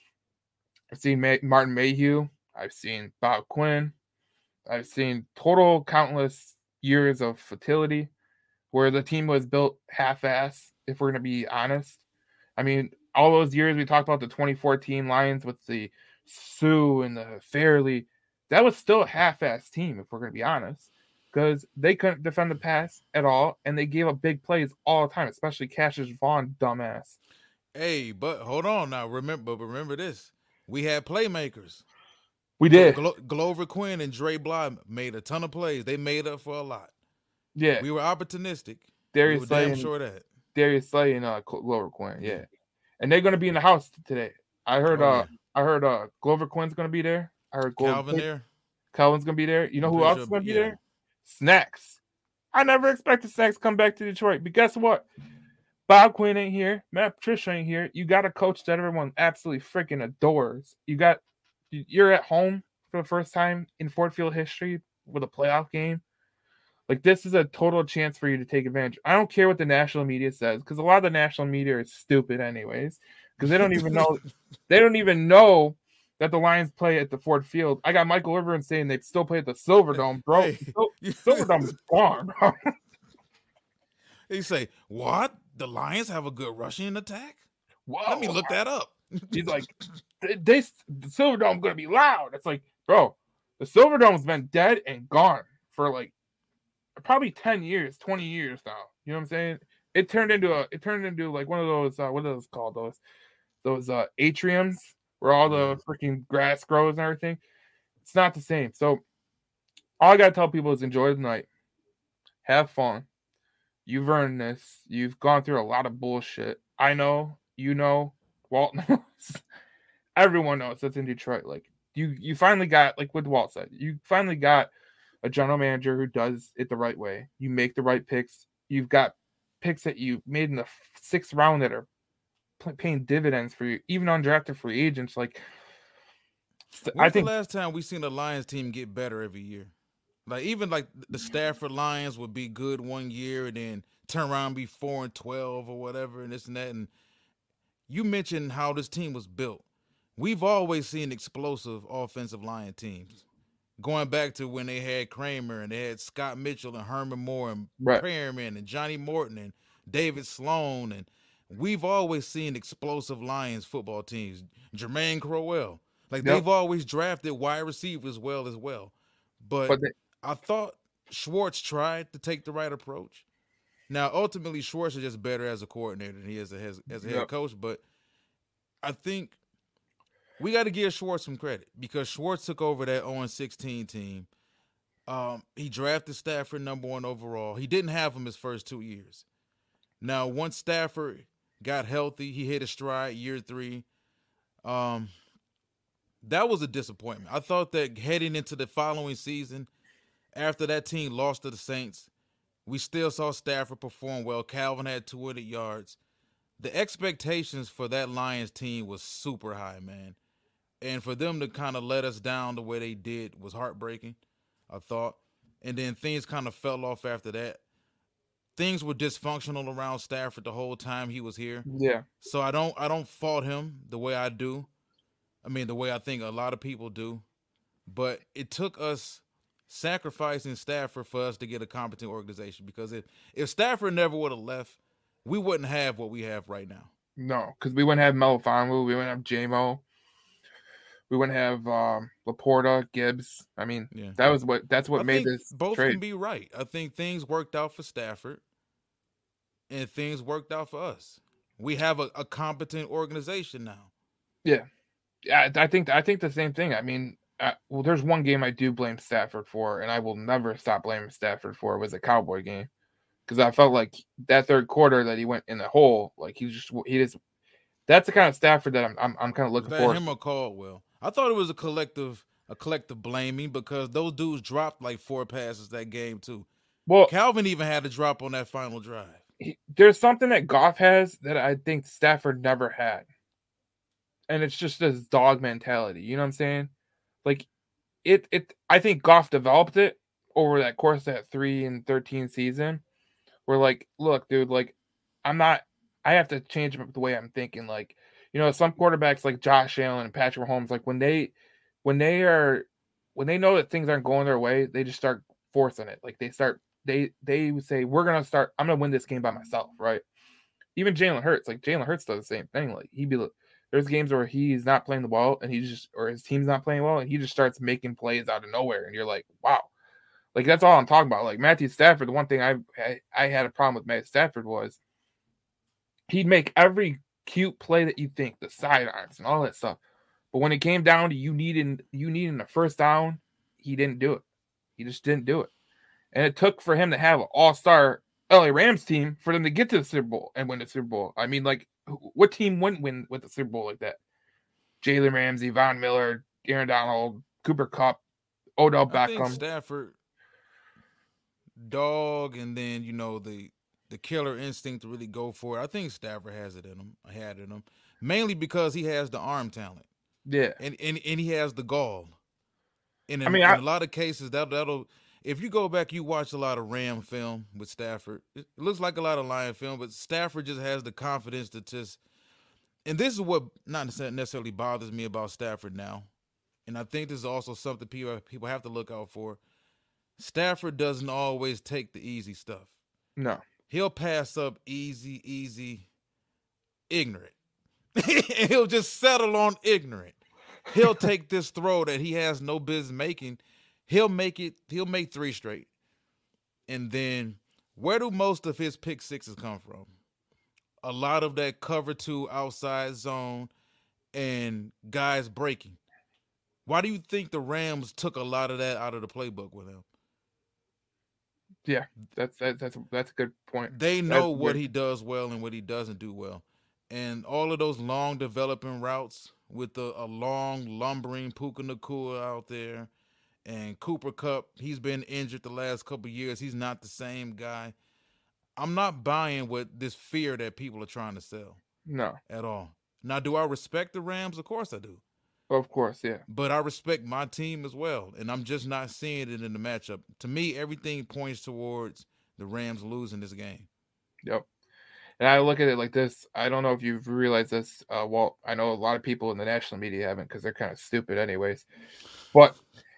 I've seen May- Martin Mayhew. I've seen Bob Quinn. I've seen total countless years of fertility where the team was built half-ass, if we're going to be honest. I mean, all those years we talked about the twenty fourteen Lions with the Sue and the Fairley, that was still a half-ass team, if we're going to be honest. Because they couldn't defend the pass at all, and they gave up big plays all the time, especially Cassius Vaughn, dumbass. Hey, but hold on now. Remember, but remember this: we had playmakers. We did. Glo- Glover Quinn and Dre Bly made a ton of plays. They made up for a lot. Yeah, we were opportunistic. Darius we were Slay damn and, sure that Darius Slay and uh, Glover Quinn. Yeah, and they're going to be in the house today. I heard. Oh, uh, yeah. I heard. Uh, Glover Quinn's going to be there. I heard Glover Calvin Quinn. there. Calvin's going to be there. You know I'm who else sure, is going to be yeah. there? Snacks. I never expected Snacks to come back to Detroit, but guess what? Bob Quinn ain't here. Matt Patricia ain't here. You got a coach that everyone absolutely freaking adores. You got you're at home for the first time in Ford Field history with a playoff game. Like this is a total chance for you to take advantage. I don't care what the national media says because a lot of the national media is stupid anyways because they don't even know they don't even know that the Lions play at the Ford Field. I got Michael Irvin saying they still play at the Silverdome, bro. Hey, Silverdome is gone, bro. He say, "What? The Lions have a good rushing attack? Whoa. Let me look that up." He's like, they, they the Silverdome's gonna be loud. It's like, bro, the Silverdome's been dead and gone for like probably ten years, twenty years now. You know what I'm saying? It turned into a it turned into like one of those uh, what are those called? Those those uh atriums where all the yeah. freaking grass grows and everything. It's not the same. So all I gotta tell people is enjoy the night. Have fun. You've earned this. You've gone through a lot of bullshit. I know, you know, Walt knows. Everyone knows that's in Detroit. Like you you finally got, like what Walt said, you finally got a general manager who does it the right way. You make the right picks. You've got picks that you made in the sixth round that are paying dividends for you, even undrafted free agents. Like, When's I think the last time we seen the Lions team get better every year? Like even like the Stafford Lions would be good one year and then turn around and be four and twelve or whatever and this and that. And you mentioned how this team was built. We've always seen explosive offensive line teams. Going back to when they had Kramer and they had Scott Mitchell and Herman Moore and right. Perriman and Johnny Morton and David Sloan. And we've always seen explosive Lions football teams. Jermaine Crowell. Like yep. they've always drafted wide receivers well as well. But, but they- I thought Schwartz tried to take the right approach. Now, ultimately, Schwartz is just better as a coordinator than he is as, as a head yep. coach. But I think we got to give Schwartz some credit because Schwartz took over that oh and sixteen team. Um, he drafted Stafford number one overall. He didn't have him his first two years. Now, once Stafford got healthy, he hit a stride year three. Um, that was a disappointment. I thought that heading into the following season, after that team lost to the Saints, we still saw Stafford perform well. Calvin had two hundred yards. The expectations for that Lions team was super high, man. And for them to kind of let us down the way they did was heartbreaking, I thought. And then things kind of fell off after that. Things were dysfunctional around Stafford the whole time he was here. Yeah. So I don't I don't fault him the way I do. I mean, the way I think a lot of people do. But it took us sacrificing Stafford for us to get a competent organization, because if, if Stafford never would have left, we wouldn't have what we have right now. No, because we wouldn't have Melifonwu, we wouldn't have J-Mo, we wouldn't have um, Laporta, Gibbs. I mean, yeah. that was what that's what I made think this both trade. Can be right. I think things worked out for Stafford, and things worked out for us. We have a, a competent organization now. Yeah, yeah. I think I think the same thing. I mean. Uh, well, there's one game I do blame Stafford for, and I will never stop blaming Stafford for. It was a Cowboy game, because I felt like that third quarter that he went in the hole, like he just he just. That's the kind of Stafford that I'm I'm, I'm kind of looking for. Him or Caldwell? I thought it was a collective a collective blaming, because those dudes dropped like four passes that game too. Well, Calvin even had to drop on that final drive. He, there's something that Goff has that I think Stafford never had, and it's just this dog mentality. You know what I'm saying? Like, it, it. I think Goff developed it over that course of that three and thirteen season. Where like, look, dude, like, I'm not. I have to change the way I'm thinking. Like, you know, some quarterbacks like Josh Allen and Patrick Mahomes, like when they, when they are, when they know that things aren't going their way, they just start forcing it. Like they start, they they would say, we're gonna start. I'm gonna win this game by myself, right? Even Jalen Hurts, like Jalen Hurts does the same thing. Like he'd be like. There's games where he's not playing the well and he just, or his team's not playing well, and he just starts making plays out of nowhere. And you're like, wow. Like, that's all I'm talking about. Like, Matthew Stafford, the one thing I, I, I had a problem with Matthew Stafford was he'd make every cute play that you think, the sidearms and all that stuff. But when it came down to you needing, you needing a first down, he didn't do it. He just didn't do it. And it took for him to have an all-star L A Rams team for them to get to the Super Bowl and win the Super Bowl. I mean, like, what team wouldn't win with the Super Bowl like that? Jalen Ramsey, Von Miller, Aaron Donald, Cooper Kupp, Odell Beckham. I think Stafford, dog, and then, you know, the the killer instinct to really go for it. I think Stafford has it in him. I had it in him mainly because he has the arm talent Yeah. and and, and he has the gall. And I in, mean, in I a lot of cases, that that'll if you go back, you watch a lot of Ram film with Stafford. It looks like a lot of Lion film, but Stafford just has the confidence to just. And this is what not necessarily bothers me about Stafford now. And I think this is also something people people have to look out for. Stafford doesn't always take the easy stuff. no. He'll pass up easy, easy, ignorant. He'll just settle on ignorant. He'll take this throw that he has no business making. He'll make it. He'll make three straight. And then where do most of his pick sixes come from? A lot of that cover two outside zone and guys breaking. Why do you think the Rams took a lot of that out of the playbook with him? Yeah, that's that, that's that's a good point. They know That's what good. he does well and what he doesn't do well. And all of those long developing routes with a, a long lumbering Puka Nakua out there and Cooper Kupp, he's been injured the last couple of years. He's not the same guy. I'm not buying what this fear that people are trying to sell No, at all. Now, do I respect the Rams? Of course I do. of course, yeah. But I respect my team as well. And I'm just not seeing it in the matchup. To me, everything points towards the Rams losing this game. Yep. And I look at it like this. I don't know if you've realized this. Uh, well, I know a lot of people in the national media haven't because they're kind of stupid, anyways. But,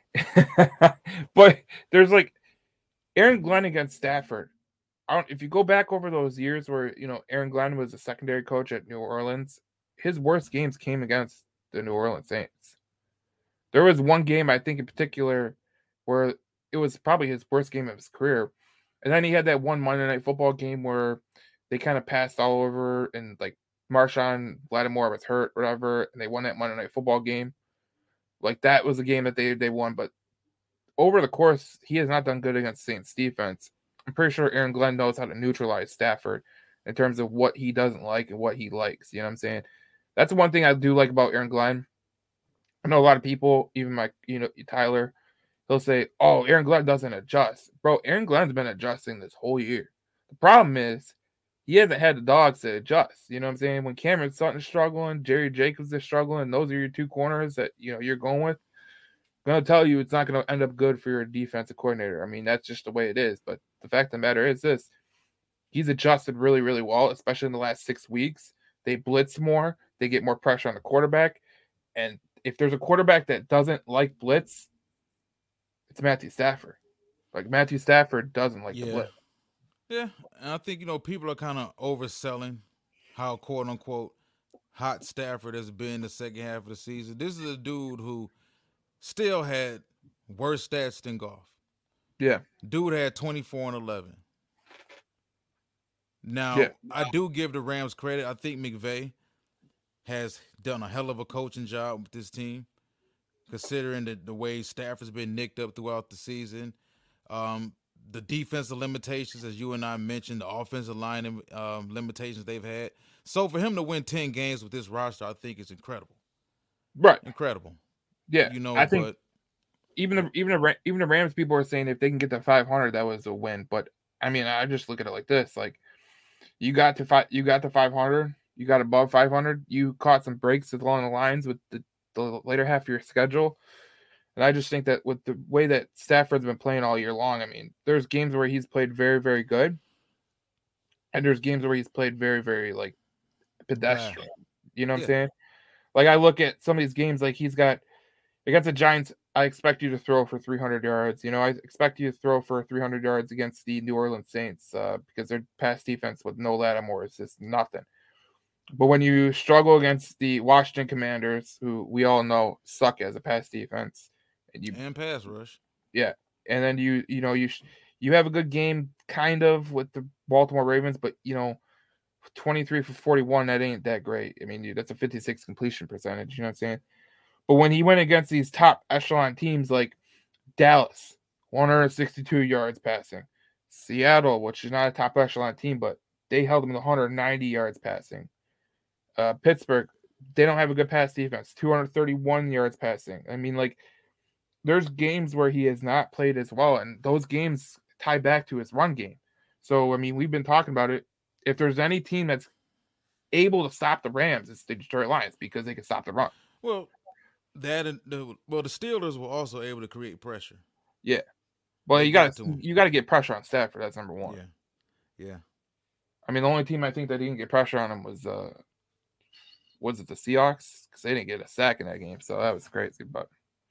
but there's like Aaron Glenn against Stafford. I don't. If you go back over those years where you know Aaron Glenn was a secondary coach at New Orleans, his worst games came against the New Orleans Saints. There was one game I think in particular where it was probably his worst game of his career, and then he had that one Monday Night Football game where they kind of passed all over, and like Marshawn Lattimore was hurt, whatever, and they won that Monday Night Football game. Like that was a game that they they won, but over the course, he has not done good against Saints defense. I'm pretty sure Aaron Glenn knows how to neutralize Stafford in terms of what he doesn't like and what he likes. You know what I'm saying? That's one thing I do like about Aaron Glenn. I know a lot of people, even my, you know, Tyler, he'll say, oh, Aaron Glenn doesn't adjust. Bro, Aaron Glenn's been adjusting this whole year. The problem is he hasn't had the dogs to adjust. You know what I'm saying? When Cameron Sutton's struggling, Jerry Jacobs is struggling, those are your two corners that, you know, you're going with. I'm going to tell you it's not going to end up good for your defensive coordinator. I mean, that's just the way it is. But the fact of the matter is this. He's adjusted really, really well, especially in the last six weeks. They blitz more. They get more pressure on the quarterback. And if there's a quarterback that doesn't like blitz, it's Matthew Stafford. Like, Matthew Stafford doesn't like yeah. the blitz. Yeah, and I think, you know, people are kind of overselling how, quote-unquote, hot Stafford has been the second half of the season. This is a dude who still had worse stats than Goff. Yeah. Dude had twenty-four and eleven. Now, Yeah. I do give the Rams credit. I think McVay has done a hell of a coaching job with this team, considering the, the way Stafford's been nicked up throughout the season. Um, the defensive limitations, as you and I mentioned, the offensive line um, limitations they've had. So for him to win ten games with this roster, I think is incredible. Right. Incredible. Yeah. You know, I think but even the even the even the Rams people are saying if they can get to five hundred, that was a win. But I mean, I just look at it like this: like you got to five, you got to five hundred, you got above five hundred, you caught some breaks along the lines with the, the later half of your schedule. And I just think that with the way that Stafford's been playing all year long, I mean, there's games where he's played very, very good, and there's games where he's played very, very like pedestrian. Wow. You know what yeah. I'm saying? Like I look at some of these games, like he's got against the Giants. I expect you to throw for three hundred yards. You know, I expect you to throw for three hundred yards against the New Orleans Saints uh, because their pass defense with no Lattimore is just nothing. But when you struggle against the Washington Commanders, who we all know suck as a pass defense, and you and pass rush, yeah, and then you you know you you have a good game kind of with the Baltimore Ravens, but you know, twenty-three for forty-one, that ain't that great. I mean, that's a fifty-six completion percentage. You know what I'm saying? But when he went against these top echelon teams like Dallas, one hundred sixty-two yards passing, Seattle, which is not a top echelon team, but they held him to one hundred ninety yards passing. Uh, Pittsburgh, they don't have a good pass defense, two hundred thirty-one yards passing. I mean, like, there's games where he has not played as well, and those games tie back to his run game. So, I mean, we've been talking about it. If there's any team that's able to stop the Rams, it's the Detroit Lions because they can stop the run. Well, that and the well, the Steelers were also able to create pressure. Yeah. Well, They you got got to to 'em. you got to get pressure on Stafford. That's number one. Yeah, yeah. I mean, the only team I think that didn't get pressure on him was uh, was it the Seahawks? Because they didn't get a sack in that game, so that was crazy. But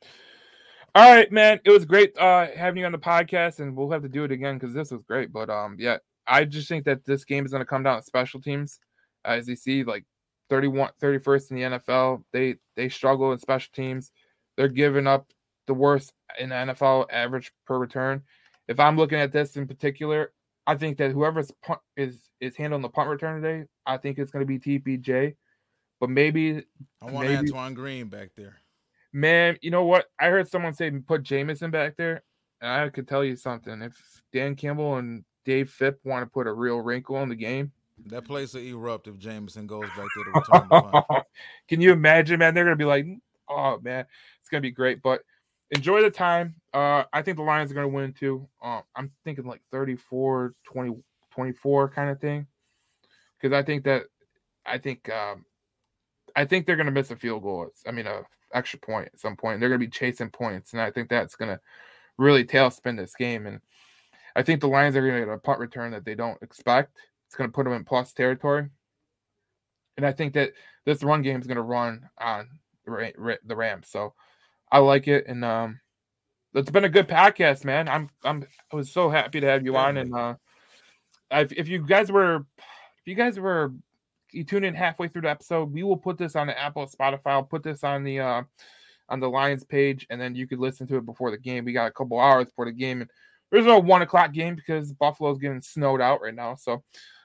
all right, man, it was great uh, having you on the podcast, and we'll have to do it again because this was great. But um, yeah, I just think that this game is going to come down to special teams, as you see, like thirty-one, thirty-first in the N F L. They they struggle in special teams. They're giving up the worst in the N F L average per return. If I'm looking at this in particular, I think that whoever's punt is is handling the punt return today, I think it's going to be T P J. But maybe I want maybe, Antoine Green back there. Man, you know what? I heard someone say put Jameson back there, and I could tell you something. If Dan Campbell and Dave Phipp want to put a real wrinkle in the game, that place will erupt if Jameson goes back there to return the punt. Can you imagine, man? They're going to be like, oh, man, it's going to be great. But enjoy the time. Uh, I think the Lions are going to win, too. Uh, I'm thinking like thirty-four, twenty, twenty-four kind of thing. Because I think that I think um, I think they're going to miss a field goal. I mean, a extra point at some point. They're going to be chasing points, and I think that's going to really tailspin this game. And I think the Lions are going to get a punt return that they don't expect. It's going to put them in plus territory. And I think that this run game is going to run on the Rams. So I like it. And um, it's been a good podcast, man. I'm I'm I was so happy to have you on. And uh, if, if you guys were if you guys were you tune in halfway through the episode, we will put this on the Apple, Spotify. I'll put this on the uh, on the Lions page, and then you could listen to it before the game. We got a couple hours before the game, and there's no one o'clock game because Buffalo's getting snowed out right now. So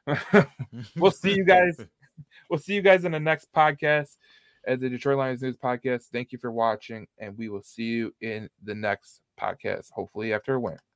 we'll see you guys. We'll see you guys in the next podcast at the Detroit Lions News Podcast. Thank you for watching, and we will see you in the next podcast, hopefully after a win.